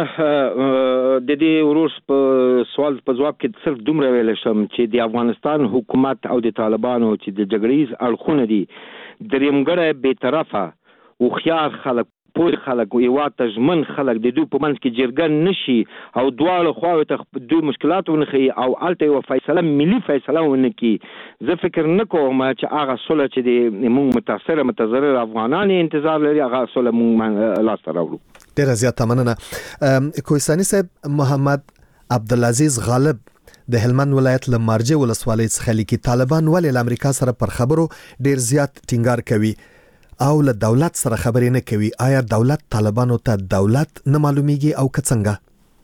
د دې ورور په سوال په جواب کې صرف دومره ویل شم چې د افغانستان حکومت او د طالبانو چې د جګړیز اړخونه دي، دریمګړی بې طرفه هوښیار خلک، پوه خلک، هیواد ته ژمن خلک د دوی په منځ کې جرګه نشي او دواړو خواو ته دوی مشکلات ونه ښیي او هلته یوه فیصله ملي فیصله ونه کړي. زه فکر نه کوم چې هغه سوله چې د موږ متاثره متضرر افغانان انتظار لري هغه سوله موږ لاسته راوړو. ډیره زیاته مننه. کوهستانی صاحب، محمد عبدالعزیز غالب د هلمند ولایت له مارجه ولسوالۍ څخه لیکي، طالبان ولې له امریکا سره پر خبرو ډیر زیات ټینګار کوي؟ او له دولت سره خبرې نه کوي. آیا دولت طالبانو ته دولت نه معلومیږي او که څنګه؟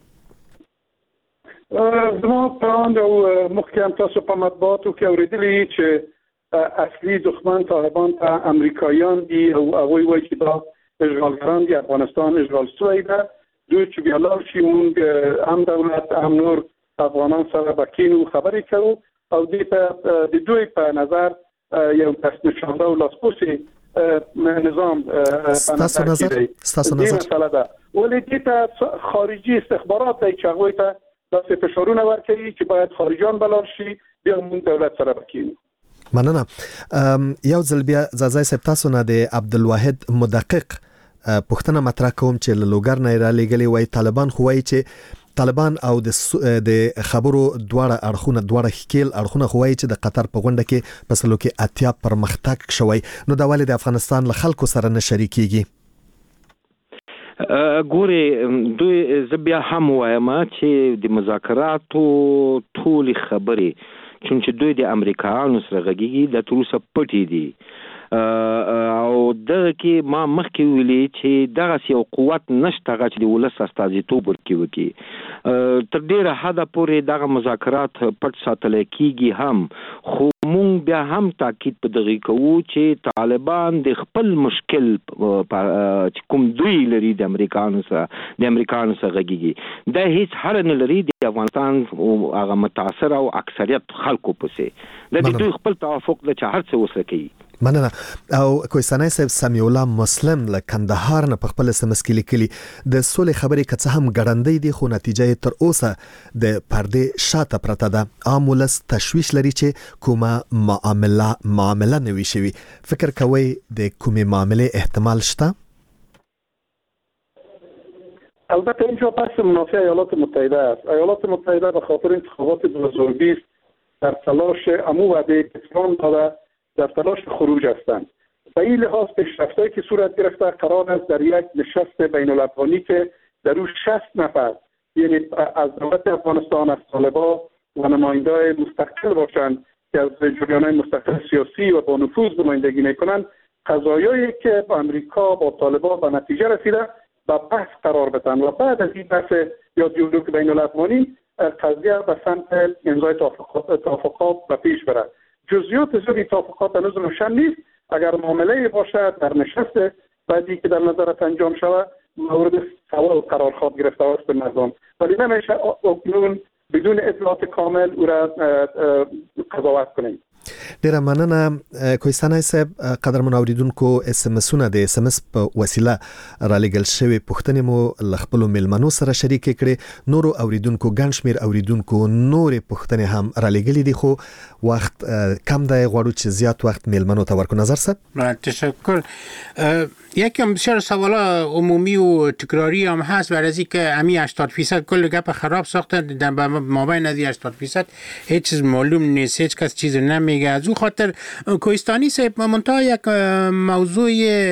زما پران او محکم تاسو په مطبوعاتو کې اوریدلی چې اصلي دښمن طالبان ته امریکایان دي او هغوی وایي چې دا اشغالګران دي، افغانستان اشغال شوی ده. دوی چې بیا لاړ شي مونږ هم دولت هم نور افغانان سره به کینو خبرې کوو او دې ته د دوی په نظر یو دستنشانده او لاسپوڅي نظام ستاسو نظر ستاسو نظر مسئله ده. ولې دې ته خارجي استخبارات دی چې هغوی ته داسې فشارونه ورکوي چې باید خارجیان بلار شي، بیا مونږ دولت سره بکینو. مننه. یو ځل بیا زازای صاحب تاسو نه د عبدالواحد مدقق پښتنه مطرح کوم چې له لوګر نه را لګلې وای طالبان خو وای چې طالبان او د د خبرو دواړه اړخونه دواړه ښکیل اړخونه خو وای چې د قطر په غونډه کې په سلو کې اتیا پرمختګ شوی، نو دا ولې د افغانستان له خلکو سره نه شریکيږي؟ ګوري دوی زبیا هم وایم چې د مذاکراتو ټول خبرې چې دوی د امریکایانو سره غږیږي د تروسه پټې دي او دغه کې ما مخکې ویلي چې دغه یو قوت نشته چې د ولس استازیتوب ورکوي. تر ډیره حده پورې دغه مذاکرات پټ ساتل کیږي هم، خو مونږ بیا هم تاکید په دغه کوو چې طالبان د خپل مشکل چې کوم دوی لري د امریکایانو سره د امریکایانو سره غږیږي دا هیڅ هر نه لري د افغانستان هغه متاثر او اکثریت خلکو پسې د دوی خپل توافق د چهار څه وسره کوي. مننه. او کوهستاني صاحب سمیع الله مسلم له کندهار نه په خپل سمس کې لیکلي د سولې خبرې که څه هم ګړندۍ دي خو نتیجه تر اوسه د پردې شاته پرته ده. عام ولس تشویش لري چې کومه معامله معامله نوي شوي. فکر کوئ د کومې معاملې احتمال شته؟ البته اینجا بحث منافع ایالات متحده است. ایالات متحده به خاطر انتخابات دو هزار و بیست در تلاش امو وعده کتمان داده در تلاش خروج هستند. به این لحاظ پیشرفت‌هایی که صورت گرفته قرار است در یک نشست بین الاقوانی که در او شصت نفر یعنی از دولت افغانستان، از طالبان و نماینده‌های مستقل باشند که از جریان‌های مستقل سیاسی و با نفوذ نمایندگی می‌کنند، قضایایی که با امریکا با طالبان به نتیجه رسیده با بحث قرار بدن و بعد از این بحث یا دیالوگ بین الاقوانی قضیه به سمت امضای توافقات توافقات به پیش برد. جزئیات زیادی توافقات هنوز روشن نیست. اگر معامله باشد در نشست بعدی که در نظرت انجام شود مورد سوال قرار خواهد گرفته است به نظام، ولی نمیشه اکنون بدون اطلاعات کامل او را قضاوت کنیم. ډیره مننه کوهستاني صاحب. قدرمن اوریدونکو اس ام اسونه د اس ام اس په وسیله را لګل شوی پښتنې مو لخپل ملمنو سره شریک کړي. نورو اوریدونکو ګڼ شمیر اوریدونکو نورې پښتنې هم را لګلې دي خو وخت کم دی، غواړو چې زیات وخت ملمنو ته ورکو. نظر صاحب تشکر. یکم بسیار سوالا عمومی و تکراری هم هست و از اینکه امی هشتاد درصد کل گپ خراب ساخته در مابین از هشتاد درصد هیچ چیز معلوم نیست، هیچ کس چیز نمیگه. از اون خاطر کوهستانی صاحب منتها یک موضوع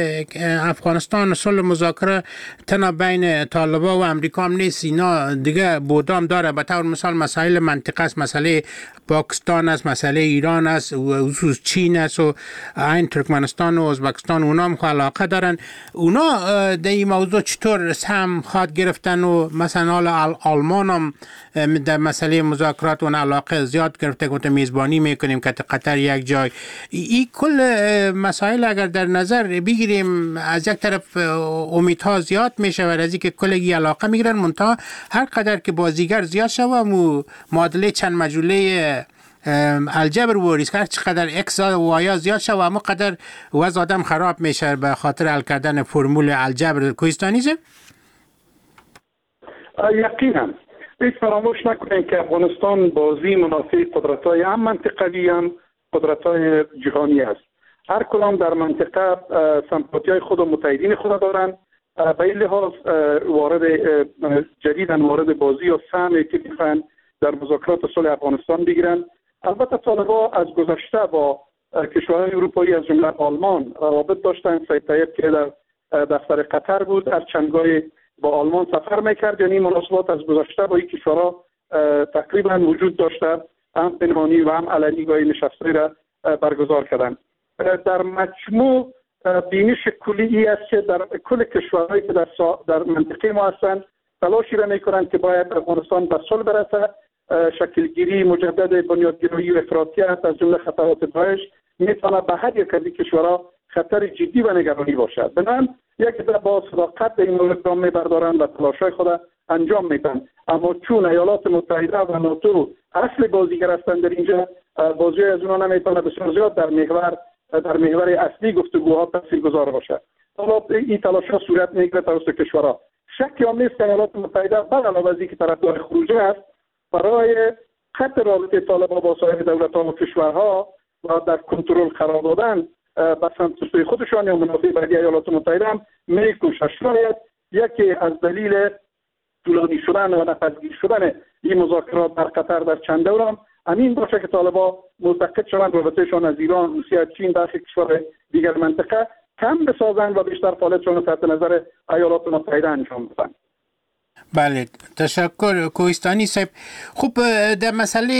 افغانستان صلح مذاکره تنها بین طالبان و امریکا هم نیست، اینا دیگه بودام داره. به طور مثال مسائل منطقه است، مسئله پاکستان است، مسئله ایران است، خصوص چین است و این ترکمنستان و ازبکستان اونا هم علاقه دارن. اونا در این موضوع چطور سهم خواهد گرفتن و مثلا حالا آلمان هم در مسئله مذاکرات اون علاقه زیاد گرفته که میزبانی میکنیم که قطر یک جای. این کل مسائل اگر در نظر بگیریم از یک طرف امیدها زیاد میشه و از اینکه کلگی علاقه میگیرن، منتها هر قدر که بازیگر زیاد شوه مو معادله چند مجوله الجبر و ریسک چقدر اکس و وایا زیاد شد و اما قدر وضع آدم خراب میشه به خاطر حل کردن فرمول الجبر. کوهستانی زه؟ یقینا هیچ فراموش نکنیم که افغانستان بازی منافع قدرت‌های هم منطقوی هم قدرت‌های جهانی است. هر کدام در منطقه سمپاتی‌های خود و متحدین خود دارند. به این لحاظ وارد جدیداً وارد بازی و سهم که می‌خواهند در مذاکرات صلح افغانستان بگیرند. البته طالبان از گذشته با کشورهای اروپایی از جمله آلمان روابط داشتند. سید طیب که در دفتر قطر بود هر چندگاهی با آلمان سفر میکرد، یعنی مناسبات از گذشته با این کشورها تقریبا وجود داشته، هم پنهانی و هم علنی گاهی نشسته‌ای را برگزار کردند. در مجموع بینش کلی است که در کل کشورهایی که در در منطقه ما هستند تلاشی را میکنند که باید افغانستان به صلح برسه. شکلگیری مجدد بنیادگرایی و افراطیت از جمله خطرات داعش میتونه به هر یک از این کشورها خطر جدی و نگرانی باشد. بنابراین یک در با صداقت به این مورد گام میبردارند و تلاشای خود انجام میدن. اما چون ایالات متحده و ناتو اصل بازیگر هستند در اینجا، بازی از اونها نمیتونه بسیار زیاد در محور در محور اصلی گفتگوها تاثیرگذار باشد. حالا این تلاش‌ها صورت میگیره توسط کشورها. شکی هم نیست که ایالات متحده به علاوه از اینکه طرفدار خروج است، برای قطع رابطه طالبان با سایر دولت‌ها و کشورها و در کنترل قرار دادن به سمت خودشان یا منافع بعدی ایالات متحده هم می‌کوشند. شاید یکی از دلیل طولانی شدن و نپذیر شدن این مذاکرات در قطر در چند دورم همین باشه که طالبان معتقد شوند رابطهشان از ایران، روسیه، چین و کشور دیگر منطقه کم بسازند و بیشتر فعالیتشان تحت نظر ایالات متحده انجام بدن. بله، تشکر کوهستانی صاحب. خوب، در مسئله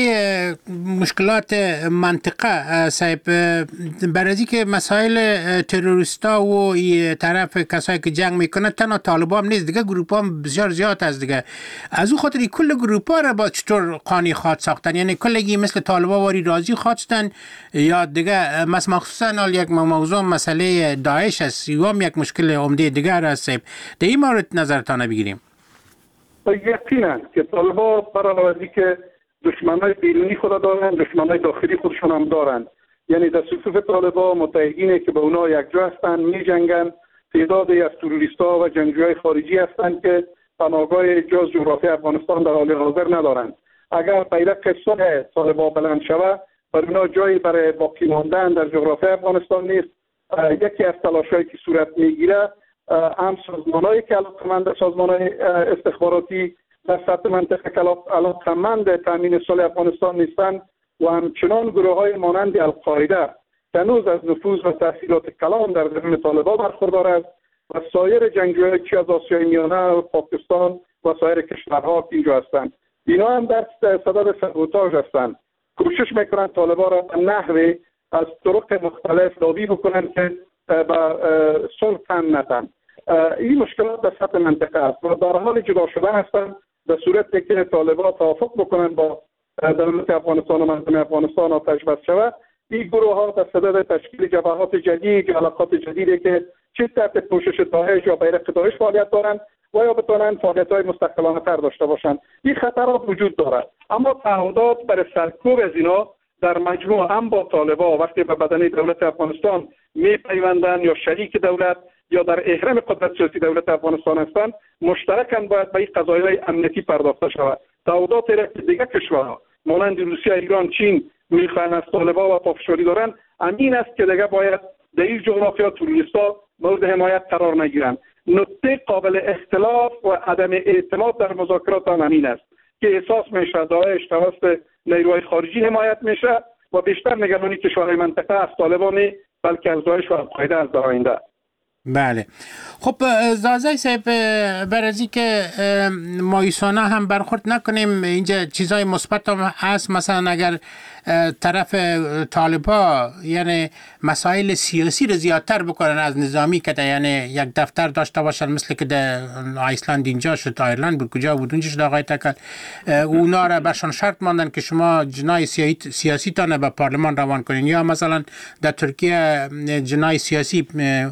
مشکلات منطقه صاحب، برای که مسائل تروریستا و طرف کسایی که جنگ میکنه تنها طالبان نیست، دیگه گروپ هم بسیار زیاد است دیگه. از اون خاطر کل گروپ ها را با چطور قانی خواد ساختن؟ یعنی کلگی مثل طالبان واری رازی خواستن یا دیگه؟ مثلا مخصوصا یک موضوع مسئله داعش است، یوم یک مشکل عمده دیگر است صاحب. در این مورد نظرتان بگیریم. یقینا که طالبان برای از اینکه دشمنای بیرونی خود دارند، دشمنای داخلی خودشون هم دارند. یعنی در صفوف طالبان متحدینی که به اونا یک جا هستند میجنگند، تعدادی از تروریست‌ها و جنگجویان خارجی هستند که پناهگاه جز جغرافی افغانستان در حال حاضر ندارند. اگر بیرق صلح طالبان بلند شود، بر اونا جایی برای باقی ماندن در جغرافی افغانستان نیست. یکی از تلاش‌هایی که صورت میگیره هم سازمان‌هایی که علاقه‌مند سازمان‌های استخباراتی در سطح منطقه که علاقه‌مند تامین صلح افغانستان نیستند و همچنان گروه‌های مانند القاعده که هنوز از نفوذ و تأثیرات کلان در درون طالبان برخوردار است و سایر جنگجویان چی از آسیای میانه و پاکستان و سایر کشورها که اینجا هستند، اینا هم در صدد سابوتاژ هستند. کوشش میکنند طالبان را به نحوی از طرق مختلف لابی بکنند که به صلح تن ندن. این مشکلات در سطح منطقه است و در حال جدا شدن هستند. در صورت که طالبان توافق بکنند با دولت افغانستان و منظومه افغانستان آتش بس شود، این گروه ها در صدد تشکیل جبهات جدید، علاقات جدیدی که چه تحت پوشش داعش یا بیرق داعش فعالیت دارند و یا بتوانند فعالیت‌های مستقلانه تر داشته باشند. این خطرات وجود دارد، اما تعهدات برای سرکوب از اینا در مجموع هم با طالبان وقتی به بدنه دولت افغانستان میپیوندند یا شریک دولت یا در احرام قدرت سیاسی دولت افغانستان هستند، مشترکاً باید به این قضایای امنیتی پرداخته شود. تعهدات را که دیگر کشورها مانند روسیه، ایران، چین میخواهند از طالبان و پافشاری دارند، امین است که دیگر باید در این جغرافیا تروریستا مورد حمایت قرار نگیرند. نکته قابل اختلاف و عدم اعتماد در مذاکرات هم امین است که احساس میشه داعش توسط نیروهای خارجی حمایت میشه و بیشتر نگرانی کشورهای منطقه از طالبان بلکه از داعش و القاعده از در آینده. بله. خب زازای صاحب، برای که مایوسانه هم برخورد نکنیم، اینجا چیزای مثبت هم هست. مثلا اگر طرف طالبا یعنی مسائل سیاسی رو زیادتر بکنن از نظامی که یعنی یک دفتر داشته باشن مثل که در ایسلند اینجا شد، ایرلند بود، کجا بود اونجا شد آقای تکل، اونا را برشان شرط ماندن که شما جنای سیاسی تانه به پارلمان روان کنین، یا مثلا در ترکیه جنای سیاسی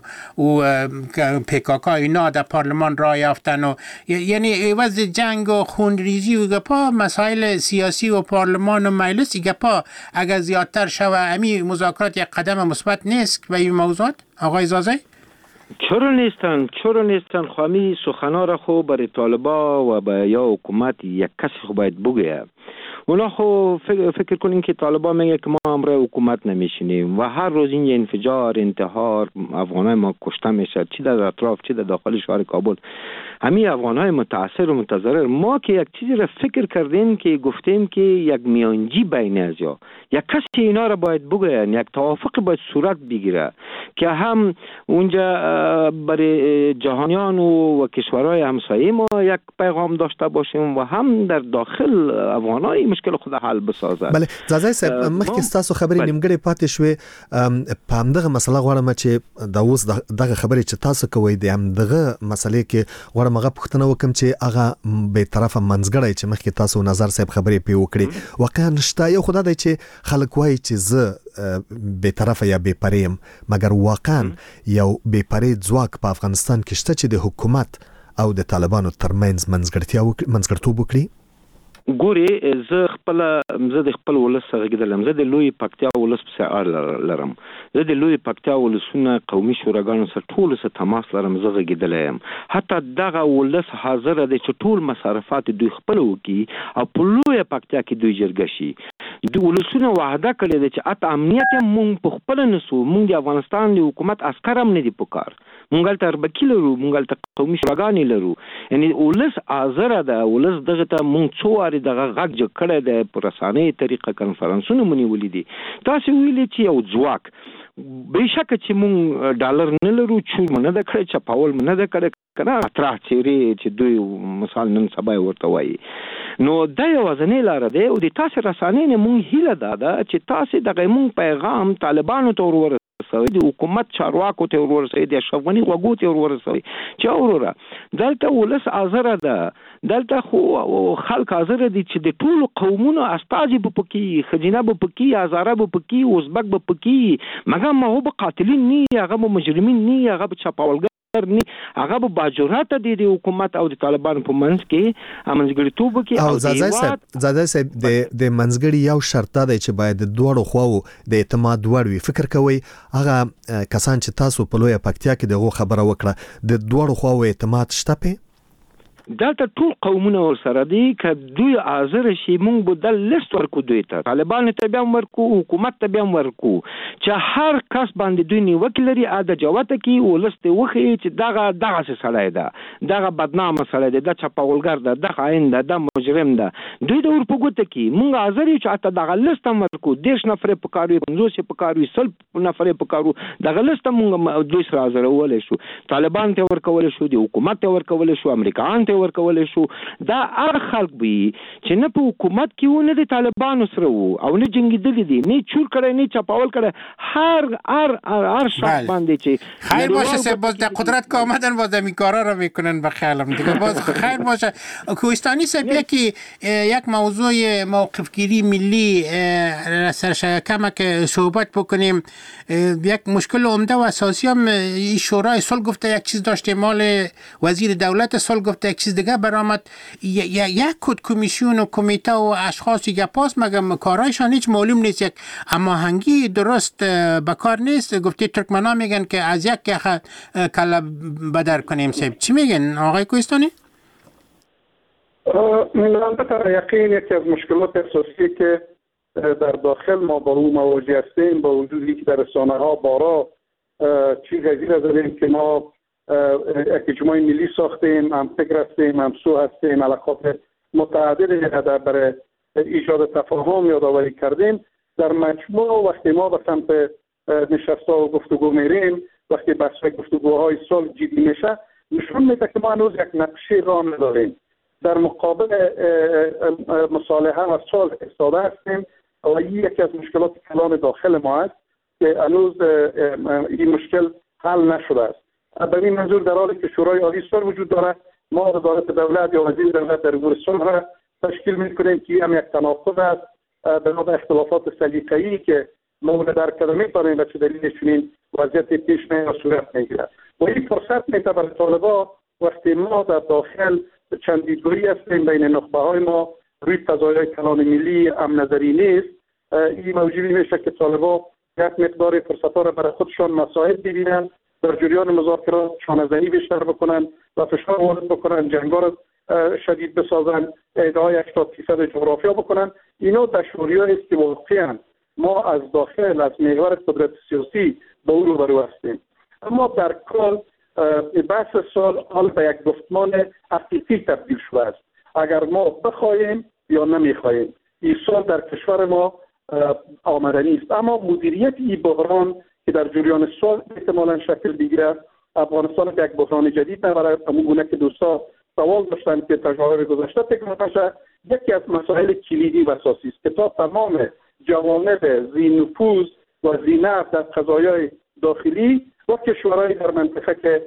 و پیکاکا اینا در پارلمان راه یافتن و یعنی عوض جنگ و خونریزی و گپا مسائل سیاسی و پارلمان و مجلس گپا اگر زیادتر شوه امی مذاکرات یک قدم مثبت نیست به این موضوعات آقای زازای؟ چرا نیستن چرا نیستن خوامی سخنا را خو برای طالبا و به یا حکومت یک کسی خو باید بگه. اونا خو فکر, فکر کنین که طالبا میگه که ما امره حکومت نمیشینیم و هر روز این انفجار انتحار افغانای ما کشته میشه، چی در اطراف چی در داخل شهر کابل. همین افغانای متاثر و متضرر، ما که یک چیزی را فکر کردیم که گفتیم که یک میانجی بین از یا یک کسی اینا را باید بگه، یک توافق باید صورت بگیره که هم اونجا برای جهانیان و کشورهای همسایه ما یک پیغام داشته باشیم و هم در داخل افغانای مشکل خود حل بسازه. بله ځاځي صاحب مخکې تاسو خبرې نیمګړې پاتې شوې په همدغه مسله غواړم چې د اوس دغه خبرې چې تاسو کوي د همدغه مسلې کې غواړم هغه پوښتنه وکم چې هغه به طرفه منځګړی چې مخکې تاسو نظر صاحب خبرې پی وکړي واقعا نشته یو خدای دی چې خلک وایي چې زه به طرفه یا به پریم مګر واقعا یو به پرې ځواک په افغانستان کې شته چې د حکومت او د طالبانو ترمنځ منځګړتیا منځګړتوب وکړي. ګوري زه خپل زه د خپل ولس سره غږدلم زه د لوی پکتیا ولس په اړه لرم زه د لوی پکتیا ولسونه قومي شوراګانو سره ټول سره تماس لرم زه غږدلم حتی دغه ولس حاضر دي چې ټول مصارفات دوی خپل وکي او په لوی پکتیا کې دوی جرګه شي د ولسونه وعده کړی دی چې ات امنیت مونږ په خپل نسو مونږ د افغانستان د حکومت عسكر هم نه دي پکار مونږ تر بکیل لرو مونږ تر قومي شوراګانې لرو یعنی ولس حاضر ده ولس دغه ته مونږ څو دغه غږ جوړ کړی دی په رسانې طریقه کنفرانسونه مونږ ویلي دي تاسو ویلي چې یو ځواک بهشکه چې مونږ ډالر نه لرو چې مونږ نه د کړی چپاول نه د کړی کنه اطراح چیرې چې دوی مثال نن سبا ورته وایي نو دا یو ځنې لار دی او د تاسو رسانې نه مونږ هیله ده چې تاسو دغه مونږ پیغام طالبانو ته ورور سوي د حکومت چارواکو ته ورسوي د شفغني غوګو ته ورسوي چې اوروره دلته ولس حاضر ده دلته خو خلک حاضر دي چې د ټول قومونو استازي په پکې خجینه په پکې هزاره په پکې اوزبک په پکې مګر ما هو قاتلین نه هغه مجرمین نه هغه چپاولګر نه هغه به باجورات دي د حکومت او د طالبانو په منځ کې امنځګړیتوب کې او ځاځي صاحب ځاځي صاحب د د منځګړي یو شرط دی چې باید د دوړو خواو د اعتماد وړ وي فکر کوي هغه کسان چې تاسو په لوی پکتیا کې دغه خبره وکړه د دوړو خواو اعتماد شته په دلته ټول قومونه ورسره دي چې دوی حاضر شي مونږ بدل لیست ورکو دوی ته طالبان ته بیا ورکو حکومت ته بیا ورکو چې هر کس باندې دوی نیوکه لري اده جوته کې ولسته وخی چې دغه دغه څه سړی ده دغه بدنامه سړی ده د چپاولګر ده د خاين ده د مجرم ده دوی د ورپګوت کې مونږ حاضر یو چې اته دغه لیست ورکو دیش نفر په کارو پنځوس په کارو سل نفر په کارو دغه لیست مونږ دوی سره حاضر ولې شو طالبان ته ورکول شو د حکومت ته ورکول شو امریکایان ته ورکول شو دا هر خلک وي چې نه په حکومت کې و نه د طالبانو سره وو او نه جنگیدل دي نه چور کړي نه چپاول کړي هر هر هر شخص باندې چې خیر باشه سه باز د قدرت که آمدن باز این کارا رو میکنن بخیالم دیگه باز خیر باشه کوهستانی سه یکی یک موضوع موقف گیری ملی سرشکمه که صحبت بکنیم یک مشکل عمده و اساسی هم شورای صلح گفته یک چیز داشته مال وزیر دولت صلح گفته یک چیز دیگه برآمد یک کد کمیسیون و کمیته و اشخاص گپاس مگه کارایشان هیچ معلوم نیست یک هماهنگی درست به کار نیست گفته ترکمنا میگن که از یک کلا بدر کنیم سیب چی میگن آقای کوهستانی؟ البته یقین یکی از مشکلات اساسی که در داخل ما با او مواجه هستیم با وجودی که در رسانه ها بارا چیز غیر زدیم که ما اجتماعی ملی ساختیم هم فکر هستیم هم سو هستیم علاقات متعدد در برای ایجاد تفاهم یادآوری کردیم در مجموع وقتی ما به سمت نشست‌ها و گفتگو میریم وقتی بحث گفتگوهای صلح جدی میشه نشون میده که ما هنوز یک نقشه راه نداریم در مقابل مصالحه و صلح ایستاده هستیم و این یکی از مشکلات کلان داخل ما است که هنوز این مشکل حل نشده است. به این منظور در حالی که شورای عالی صلح وجود داره ما وزارت دولت یا وزیر دولت در امور صلح را تشکیل میکنیم که هم یک تناقض است به نوع اختلافات سلیقه‌ای که ما در کردن می‌تونیم به چه دلیل چنین وضعیت پیش میاد صورت میگیره و این فرصت میده برای طالبان وقتی ما در داخل چند دیدگاهی هستیم بین نخبه های ما روی قضایای کلان ملی هم نظری نیست این موجودی میشه که طالبان یک مقدار فرصت ها را برای خودشان مساعد ببینن در جریان مذاکرات شانه‌زنی بیشتر بکنن و فشار وارد بکنن جنگا را شدید بسازن ادعای هشتاد درصد جغرافیا بکنن اینا دشواری‌هایی است که واقعا ما از داخل از محور قدرت سیاسی با او روبرو هستیم اما در کل بحث سال حال به یک گفتمان حقیقی تبدیل شده است اگر ما بخواهیم یا نمیخواهیم این سال در کشور ما آمدنی است اما مدیریت این بحران که در جریان سال احتمالاً شکل بگیره افغانستان به یک بحران جدید نبرد همون گونه که دوستا سوال داشتن که تجربه گذشته تکرار نشه یکی از مسائل کلیدی و اساسی است که تا تمام جوانب ذی نفوذ و ذی نفع در قضایای داخلی و کشورهای در منطقه که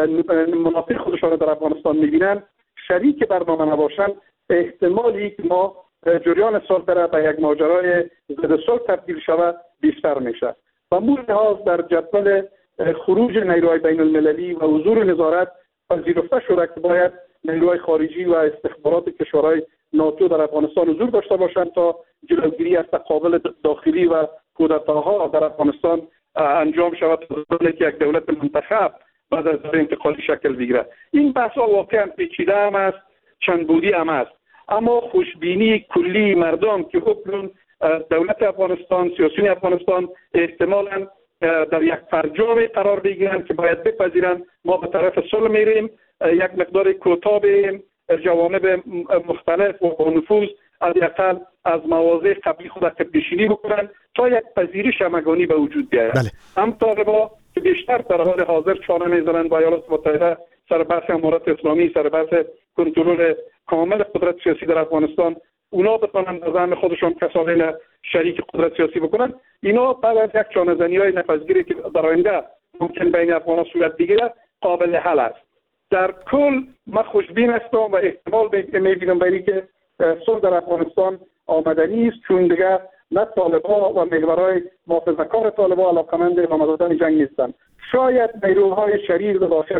مناطق خودشان در افغانستان می‌بینند شریک برنامه نباشند، احتمالی که ما جریان سال بره به یک ماجرای ضد صلح تبدیل شود بیشتر میشه. و مون لحاظ در جدول خروج نیروهای بین المللی و حضور نظارت پذیرفته شده که باید نیروهای خارجی و استخبارات کشورهای ناتو در افغانستان حضور داشته باشند تا جلوگیری از تقابل داخلی و کودتاها در افغانستان انجام شود تا که یک دولت منتخب بعد از انتقالی شکل بگیره. این بحث‌ها واقعا پیچیده هم است، چند بودی هم است، اما خوشبینی کلی مردم که حکم دولت افغانستان، سیاسیون افغانستان احتمالاً در یک فرجام قرار بگیرند که باید بپذیرند ما به طرف صلح میریم، یک مقدار کوتاه به جوانب مختلف و با نفوذ از یقل از مواضع قبلی خود پیشینی بکنند تا یک پذیرش همگانی به وجود بیاید. بله. هم طالبا که بیشتر در حال حاضر چانه میزنند با ایالات متحده سر بحث امارات اسلامی، سر بحث کنترل کامل قدرت سیاسی در افغانستان، اونا بتونن از زعم خودشون کسانی شریک قدرت سیاسی بکنن. اینا بعد از یک چانه‌زنی‌های نفسگیری که در آینده ممکن بین افغان‌ها صورت بگیره قابل حل است. در کل من خوشبین هستم و احتمال می‌بینم برای که صلح در افغانستان آمدنی است، چون دیگه نه طالبان و محورهای محافظه‌کار طالبان علاقه‌مند ادامه دادن جنگ نیستند. شاید نیروهای شریر داخل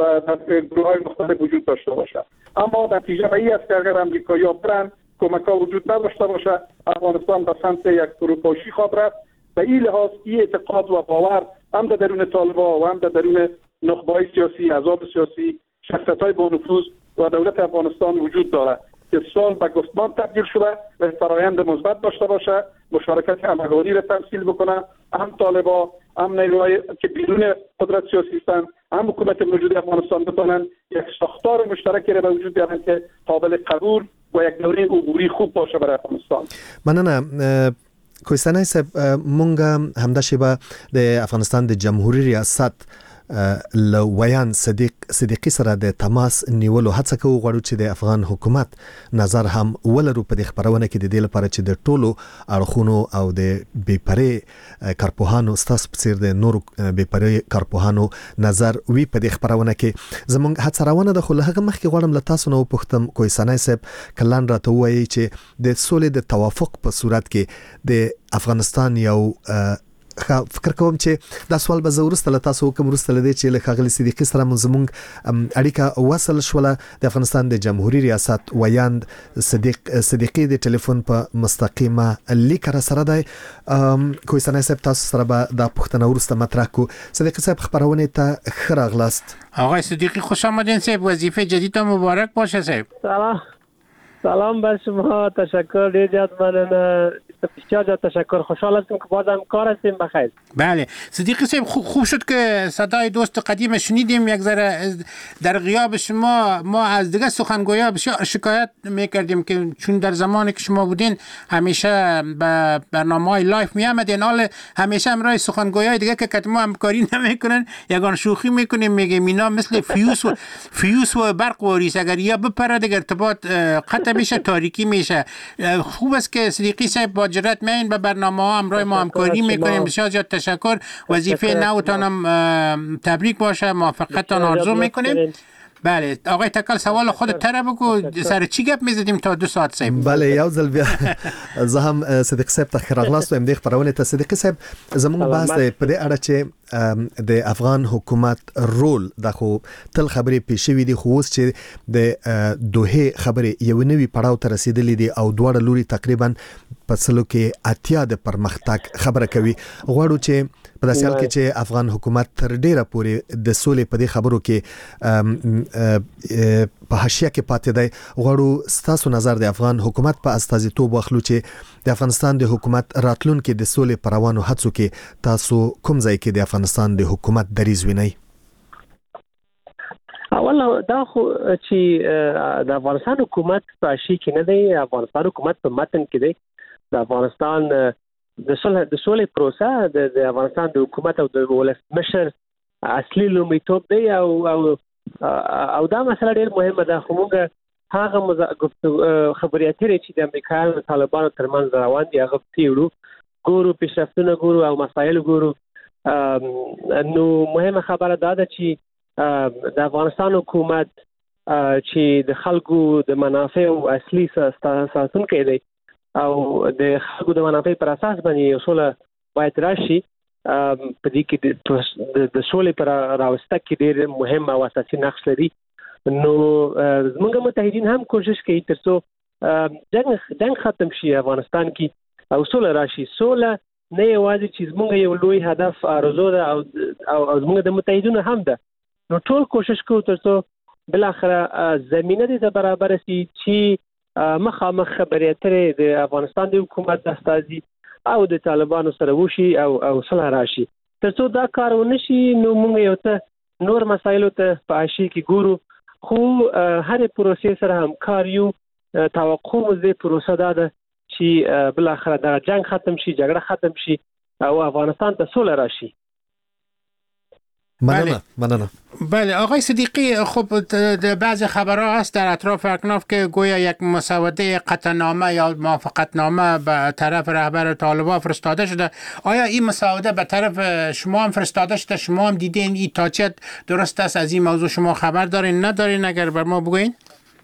در گروه‌های مختلف وجود داشته باشه، اما نتیجه به این است که اگر امریکایی‌ها برن کمک‌ها وجود نداشته باشه، افغانستان به سمت یک فروپاشی خواهد رفت. به این لحاظ این اعتقاد و باور هم در درون طالبان و هم در درون نخبه‌های سیاسی، احزاب سیاسی، شخصیت‌های با نفوذ و دولت افغانستان وجود دارد که صلح به گفتمان تبدیل شده و فرآیند مثبت داشته باشه، مشارکت همگانی را تمثیل بکنه. هم طالبان هم نیروهای که بیرون قدرت سیاسی هستند، هم حکومت موجود افغانستان بتونن یک ساختار مشترکی را به وجود بیارن که قابل قبول و یک دوره عبوری خوب باشه برای افغانستان. مننه. کوهستانی صاحب، مونږ همدا شیبه د افغانستان د جمهوریت ریاست لویان صدیق صدیقی سره د تماس نیولو هڅه کوو، غواړو چې د افغان حکومت نظر هم ولرو په دې خبرونه کې د دې لپاره چې د ټولو اړخونو او د بېپرې کارپوهانو ستاسو په څیر د نورو بېپرې کارپوهانو نظر وي په دې خبرونه کې. زموږ هڅه روانه ده، خو له هغه مخکې غواړم له تاسو نه وپوښتم کوهستانی صاحب کلان راته ووایي چې د سولې د توافق په صورت کې د افغانستان یو فکر کوم چې دا سوال به زه وروسته له تاسو وکم، وروسته له دې چې له ښاغلي صدیقي سره مو زموږ اړیکه وصل شوله. د افغانستان د جمهوریت ریاست ویاند صدیق صدیقي د ټلیفون په مستقیمه لیک را سره دی. کوهستانی صاحب، تاسو سره به دا پوښتنه وروسته مطرح کو. صدیقي صاحب، خبرونه ته ښه راغلاست. آقای صدیقی خوش آمدین صاحب، وظیفه جدید مبارک باشه صاحب. سلام سلام بر شما، تشکر، ډیر زیات مننه، بسیار زیاد تشکر. خوشحال هستم که بازم کار هستیم بخیر. بله صدیقی صاحب، خوب شد که صدای دوست قدیم شنیدیم. یک ذره در غیاب شما ما از دیگه سخنگویا بسیار شکایت میکردیم که چون در زمانی که شما بودین همیشه به برنامه‌های لایف میآمدین، حال همیشه همراه سخنگویای دیگه که کتمو همکاری نمیکنن، یگان شوخی میکنیم، میگیم اینا مثل فیوس و فیوس و برق واریس، اگر یا بپره دیگه ارتباط قطع میشه، تاریکی میشه. خوب است که صدیقی صاحب با جرأت میین به برنامه ها همراه ما همکاری میکنیم. بسیار زیاد تشکر. وظیفه نوتانم تبریک باشه، موفقیتتان آرزو میکنیم. بله آقای تکل، سوال خودت تره بگو، سر چی گپ میزدیم تا دو ساعت صاحب؟ بله یو ځل بیا زه هم صدیق صاحب ته راغلاست وم د خبرونه ته. صدیق صاحب، زموږ بحث په دې اړه چې د افغان حکومت رول د خو تل خبرې پیښوي دي، خو اوس چې د دوه خبرې یو نوی پړاو ته رسیدلې دي او دواړه لوري تقریبا په سلو کې اتیا د پرمختګ خبره کوي. غواړو چې په داسې حال کې چې افغان حکومت تر ډیره پورې د سولې په دې خبرو کې په حاشیه کې پاتې دی، غواړو ستاسو نظر د افغان حکومت په استازیتوب واخلو چې د افغانستان د حکومت راتلونکي د سولې پر روانو هڅو کې تاسو کوم ځای کې د افغانستان د حکومت دریځ وینئ؟ اوله دا خو چې د افغانستان حکومت په حاشیه کې نه دی، افغانستان حکومت په متن کې دی. د افغانستان د صلح د سولې پروسه د افغانستان د حکومت او د ولسمشر اصلي لومړیتوب دی او او او دا مسله ډېر مهمه ده. خو موږ هغه گفتگو خبري اترې چې د امریکایانو او طالبانو ترمنځ روان دي هغه پیړو ګورو پیشرفتونه ګورو او مسایل ګورو. نو مهمه خبره دا ده چې د افغانستان حکومت چې د خلکو د منافع اصلي ساتونکی دی او د خلکو د منافع پر اساس باندې اصول باید راشي. په دې کې د سولې پر راوستګ کې ډېر مهم او اساسي نقش لري. نو زموږ متحدین هم کوشش کوي ترڅو جنگ جنگ ختم شي افغانستان کې او سوله راشي. سوله نه یوازې چې زموږ یو لوی هدف آرزو ده او او زموږ د متحدینو هم ده. نو ټول کوشش کوو ترڅو بل اخره زمينه دې برابر شي چې مخامخ خبرې اترې د افغانستان د حکومت د استازي او د طالبانو سره وشي او او صلح راشي. ترڅو دا کار ونشي نو موږ یو ته نور مسایلو ته په عاشي کې ګورو، خو هر پروسې سره همکار یو. توقع مو دې پروسه ده چې بل اخره دا جنگ ختم شي، جګړه ختم شي او افغانستان ته سوله راشي. مننه مننه. بله آقای صدیقی، خب بعضی خبرها هست در اطراف اکناف که گویا یک مسوده قطعنامه یا موافقتنامه به طرف رهبر طالبان فرستاده شده. آیا این مسوده به طرف شما هم فرستاده شده؟ شما هم دیدین این تا چه درست است؟ از این موضوع شما خبر دارین ندارین؟ اگر بر ما بگوین.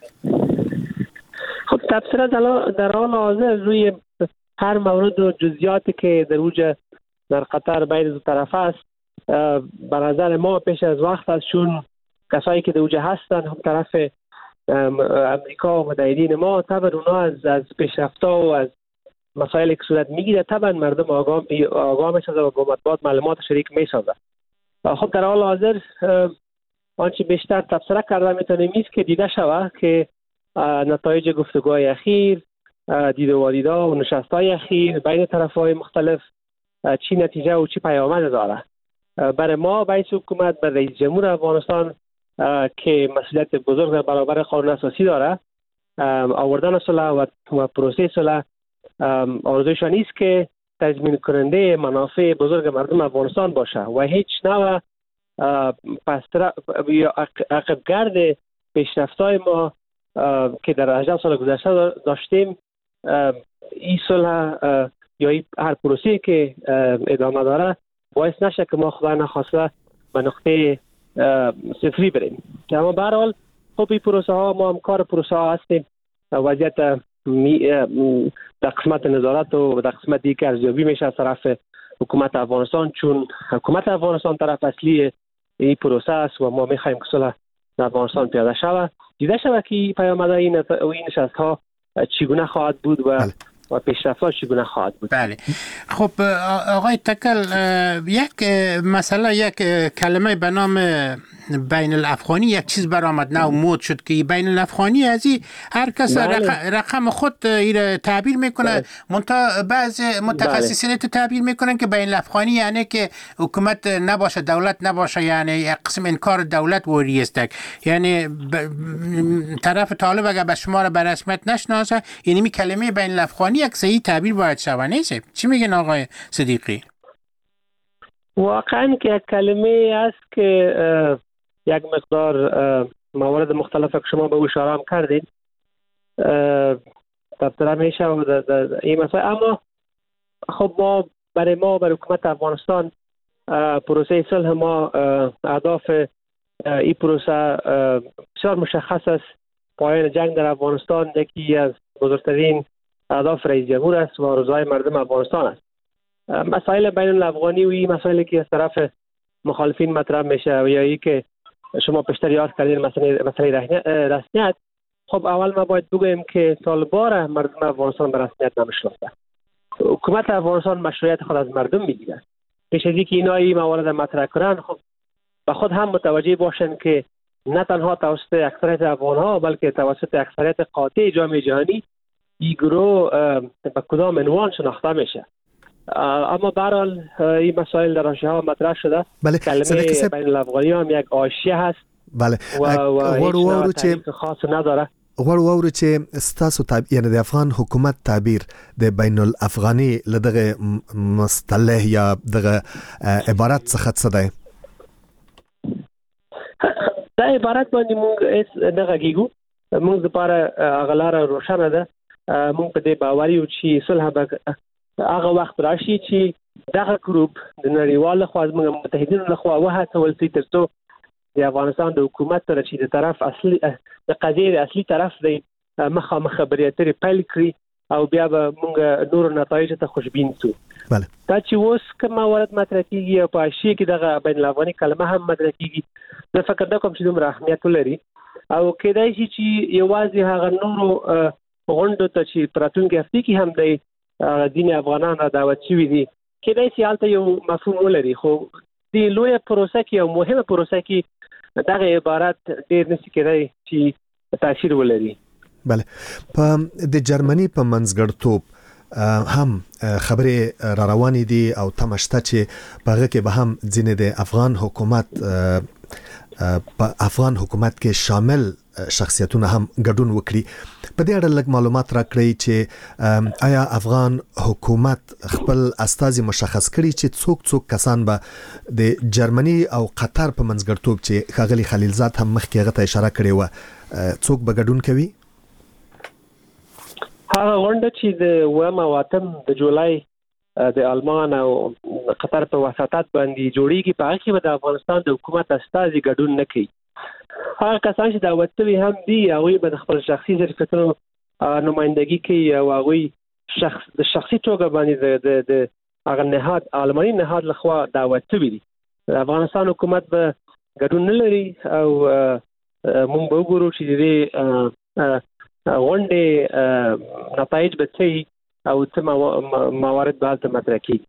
خب تبصره در حال حاضر روی هر مورد و جزئیاتی که در اوج در قطر بین دو طرف است به نظر ما پیش از وقت است، چون کسایی که در اوج هستن هم طرف امریکا و متحدین ما طبعا اونا از از پیشرفت‌ها و از مسائل که صورت میگیره طبعا مردم آگاه آگاه میشن و با مطبوعات معلومات شریک میسازن. خب در حال حاضر آنچه بیشتر تبصره کرده میتونه میست که دیده شود که نتایج گفتگوهای اخیر، دید و واریدا و نشستهای اخیر بین طرفهای مختلف چی نتیجه و چی پیامد داره. برای ما بین حکومت بر رئیس جمهور افغانستان که مسئولیت بزرگ در برابر قانون اساسی داره، آوردن صلح و پروسه صلح آرزویشان نیست که تضمین کننده منافع بزرگ مردم افغانستان باشه و هیچ نوع پستر یا عقبگرد پیشرفت‌های ما که در هجده سال گذشته داشتیم این صلح یا این هر پروسه‌ای که ادامه داره باعث نشه که ما خدا نخواسته به نقطه صفری بریم. اما به هر حال خب این پروسه ها ما هم کار پروسه ها هستیم. وضعیت در قسمت نظارت و در قسمت دیگه ارزیابی میشه از طرف حکومت افغانستان، چون حکومت افغانستان طرف اصلی این پروسه است و ما میخوایم که صلح در افغانستان پیاده شود. دیده شود که پیامد این این نشست ها چگونه خواهد بود و بله. و پیشرفت‌ها چگونه خواهد بود. بله. خب آقای تکل، یک مثلا یک کلمه به نام بین الافغانی یک چیز برآمد نه مود شد که بین الافغانی از این هر کس بله. رقم خود ایره تعبیر میکنه. بله. منتها بعض متخصصین بله. تعبیر میکنن که بین الافغانی یعنی که حکومت نباشه، دولت نباشه، یعنی یک قسم انکار دولت وری است. یعنی ب... طرف طالب اگر به شما را به رسمیت نشناسه، یعنی می کلمه بین الافغانی یک صحیح تعبیر باید شود، نیست؟ چی میگن آقای صدیقی؟ واقعا که یک کلمه است که یک مقدار موارد مختلف که شما به او اشاره هم کردید تبصره میشه و این مسائل. اما خب ما برای ما برای حکومت افغانستان پروسه صلح ما اهداف این پروسه بسیار مشخص است. پایان جنگ در افغانستان یکی از بزرگترین اهداف رئیس جمهور است و آرزوهای مردم افغانستان است. مسائل بین الافغانی و این مسائلی که از طرف مخالفین مطرح میشه و یا ای که شما پیشتر یاد کردین مسئله مسئله رسمیت، خب اول ما باید بگوییم که طالبان مردم افغانستان به رسمیت نمیشناسه. حکومت افغانستان مشروعیت خود از مردم میگیره. پیش از اینکه اینا این موارد مطرح کنن، خب به خود هم متوجه باشن که نه تنها توسط اکثریت افغان‌ها بلکه توسط اکثریت قاطع جامعه جهانی این گروه به کدام عنوان شناخته میشه. اما به هر حال این مسائل در حاشیه ها مطرح شده. بله. کلمه بین الافغانی هم یک حاشیه هست. بله. و و هیچ تاریخ خاص نداره. غواړو واورو چې ستاسو تابع یعنی د افغان حکومت تعبیر د بین الافغاني لدغه مصطلح یا دغه عبارت څخه څه دی؟ دا عبارت باندې موږ اس نه غږیږو موږ لپاره غلاره روښانه ده. موږ په دې باور یو چې صلح به هغه وخت راشي چې دغه ګروپ د نړیوال خوا زموږ متحدینو لخوا وهڅول شي ترڅو د افغانستان د حکومت سره چې د طرف اصلي د قضیې اصلي طرف دی مخامخ خبرې اترې پیل کړي او بیا به موږ نور نتایج ته خوشبین شو. بله دا چې اوس کوم موارد مطرح کیږي او په حاشیه کې دغه بین الافغاني کلمه هم مطرح کیږي، زه فکر نه کوم چې دومره اهمیت ولري او کېدای شي چې یوازې هغه نورو غونډو ته چې په راتلونکي هفته کې هم دی ځینې افغانان را دعوت شوي دي، کېدای شي هلته یو مفهوم ولري، خو د لویه پروسه کې او مهمه پروسه کې دغه عبارت ډېر نشي کېدای چې تاثیر ولري. بله په د جرمني په منځګړتوب هم خبرې را روانې دي او تمه شته چې په هغه کې به هم ځینې د افغان حکومت په افغان حکومت کې شامل شخصیتونه هم ګډون وکړي. په دې اړه لږ معلومات راکړئ چې آیا افغان حکومت خپل استازي مشخص کړي چې څوک څوک کسان به د جرمني او قطر په منځګړتوب چې ښاغلي خلیلزاد هم مخکې هغه ته اشاره کړې وه څوک به ګډون کوي؟ هغه غونډه چې د اووم او اتم د جولای د آلمان او قطر په وساطت باندې جوړیږي، په هغه کې به د افغانستان د حکومت استازي ګډون نه کوي. هغه کسان چې دعوت شوي هم دي هغوی به د خپل شخصي ظرفیتونو نمایندګي کوي او هغوی شخص د شخصي توګه باندې د د هغه نهاد آلماني نهاد لخوا دعوت شوي دي. د افغانستان حکومت به ګډون نه لري او موږ به وګورو چې د غونډې نتایج به څه او څه موارد به هلته مطرح کیږي.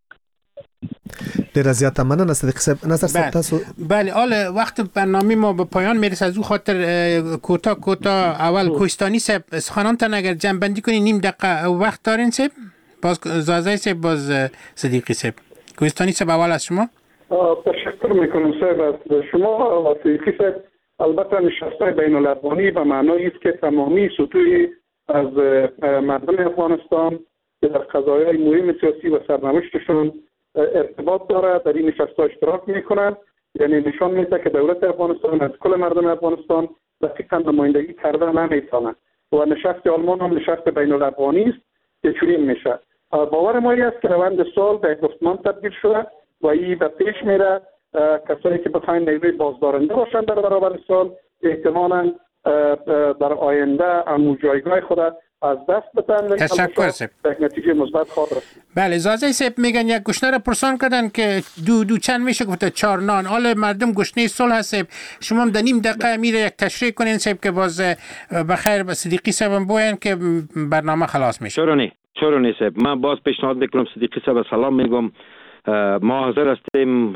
ډیره زیاته مننه صدیق صاحب. نظر صاحب تاسو؟ بله حال وقت برنامه ما به پایان میرسه، از او خاطر کوتاه کوتاه اول کوهستانی صاحب سخنانتان اگر جمع بندی کنی نیم دقیقه وقت دارین صاحب؟ باز زازای صاحب باز صدیقی صاحب. کوهستانی صاحب اول از شما. تشکر میکنم صاحب از شما و صدیقی صاحب. البته نشست‌های بین الافغانی به معنای است که تمامی سطوح از مردم افغانستان که در قضایای مهم سیاسی و سرنوشتشون ارتباط داره در این نشست‌ها اشتراک میکنند، یعنی نشان میده که دولت افغانستان از کل مردم افغانستان دقیقاً نمایندگی کرده نمیتونه و نشست آلمان هم نشست بین الافغانی است که چنین میشه. باور ما است که روند سال به یک گفتمان تبدیل شده و این به پیش میره. کسایی که بخواین نیروی بازدارنده باشند در برابر سال احتمالاً در آینده امو جایگاه خود از دست بدن. تشکر صاحب. به نتیجه مثبت خواهد رسید. بله زازای صاحب میگن یک گشنه را پرسان کردن که دو دو چند میشه گفته چهار نان. حالا مردم گشنه صلح هست صاحب. شما هم در نیم دقیقه میره یک تشریح کنین صاحب که باز بخیر به صدیقی صاحب هم بوین که برنامه خلاص میشه. چرا نه؟ چرا نه صاحب. من باز پیشنهاد میکنم صدیقی صاحب سلام میگم. ما حاضر هستیم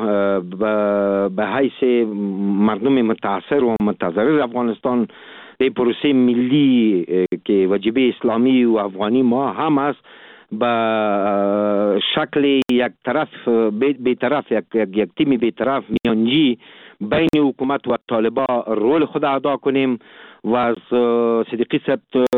به حیث مردم متاثر و متضرر افغانستان به پروسه ملی که وجیبه اسلامی و افغانی ما هم است به شکل یک طرف به طرف یک یک تیم به طرف میانجی بین حکومت و طالبان رول خود ادا کنیم و از صدیقی صاحب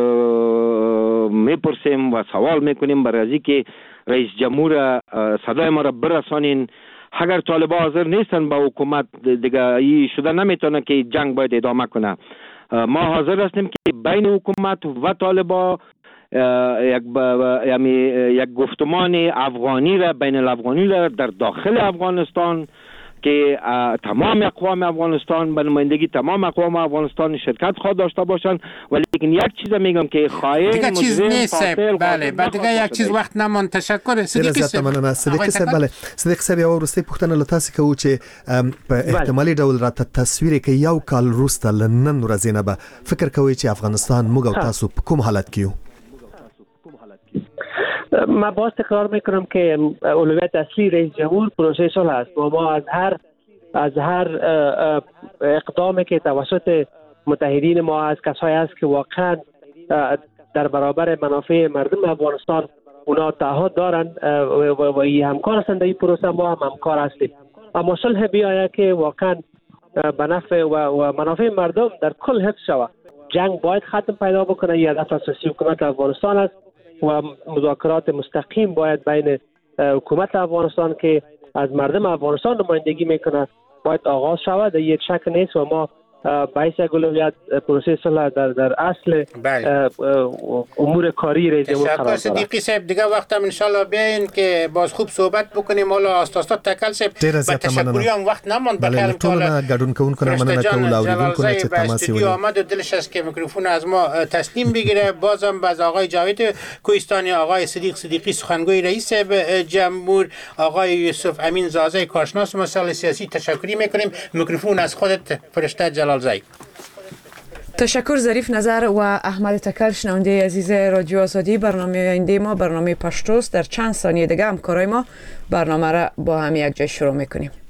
میپرسیم و سوال میکنیم برای از که رئیس جمهور صدای ما را برسانین. اگر طالبان حاضر نیستن با حکومت دیگه ای شده نمیتونه که جنگ باید ادامه کنه. ما حاضر هستیم که بین حکومت و طالبان یک یعنی یک گفتمان افغانی را بین الافغانی را در داخل افغانستان که تمام اقوام افغانستان به نمایندگی تمام اقوام افغانستان شرکت خواهد داشته باشند، ولی یک چیز میگم که خواهی دیگه چیز نیست. بله بعد دیگه یک چیز وقت نمان. تشکر صدیقی صاحب. صدیقی صاحب بله صدیقی صاحب یو ورسته پوښتنه لتاسې کوو چې په احتمالي ډول راته تصویر کې یو کال وروسته لنن ورځې نه به فکر کوي چې افغانستان موږ او تاسو په کوم حالت کې یو؟ ما باز تکرار میکنم که اولویت اصلی رئیس جمهور پروسه صلح است و ما از هر از هر اقدامی که توسط متحدین ما از کسایی است که واقعا در برابر منافع مردم افغانستان اونا تعهد دارند و ای همکار هستند در این پروسه، ما هم همکار هستیم. اما صلح بیاید که واقعا به نفع و منافع مردم در کل حفظ شود. جنگ باید ختم پیدا بکنه. این هدف اساسی حکومت افغانستان است و مذاکرات مستقیم باید بین حکومت افغانستان که از مردم افغانستان نمایندگی میکنه باید آغاز شود. یک شک نیست و ما باعث اولویت پروسه صلح در در اصل امور کاری رئیس جمهور قرار داره. صدیقی صاحب دیگه وقت هم ان شاء الله بیاین که باز خوب صحبت بکنیم. حالا استاد تکل صاحب با تشکری هم وقت نموند. بله ټول ګډون کوونکو نه مننه کوم اوریدونکو نه چې تماس یې آمد و دلش است که میکروفون از ما تسلیم بگیره. بازم باز آقای جاوید کوهستانی، آقای صدیق صدیقی سخنگوی رئیس جمهور، آقای یوسف امین زازه کارشناس مسائل سیاسی تشکری میکنیم. میکروفون از خودت فرشته جلالزی. تشکر ظریف نظر و احمد تکل. شنونده عزیز رادیو آزادی، برنامه آینده ما برنامه پشتوست. در چند ثانیه دیگه همکارای ما برنامه را با هم یک جای شروع میکنیم.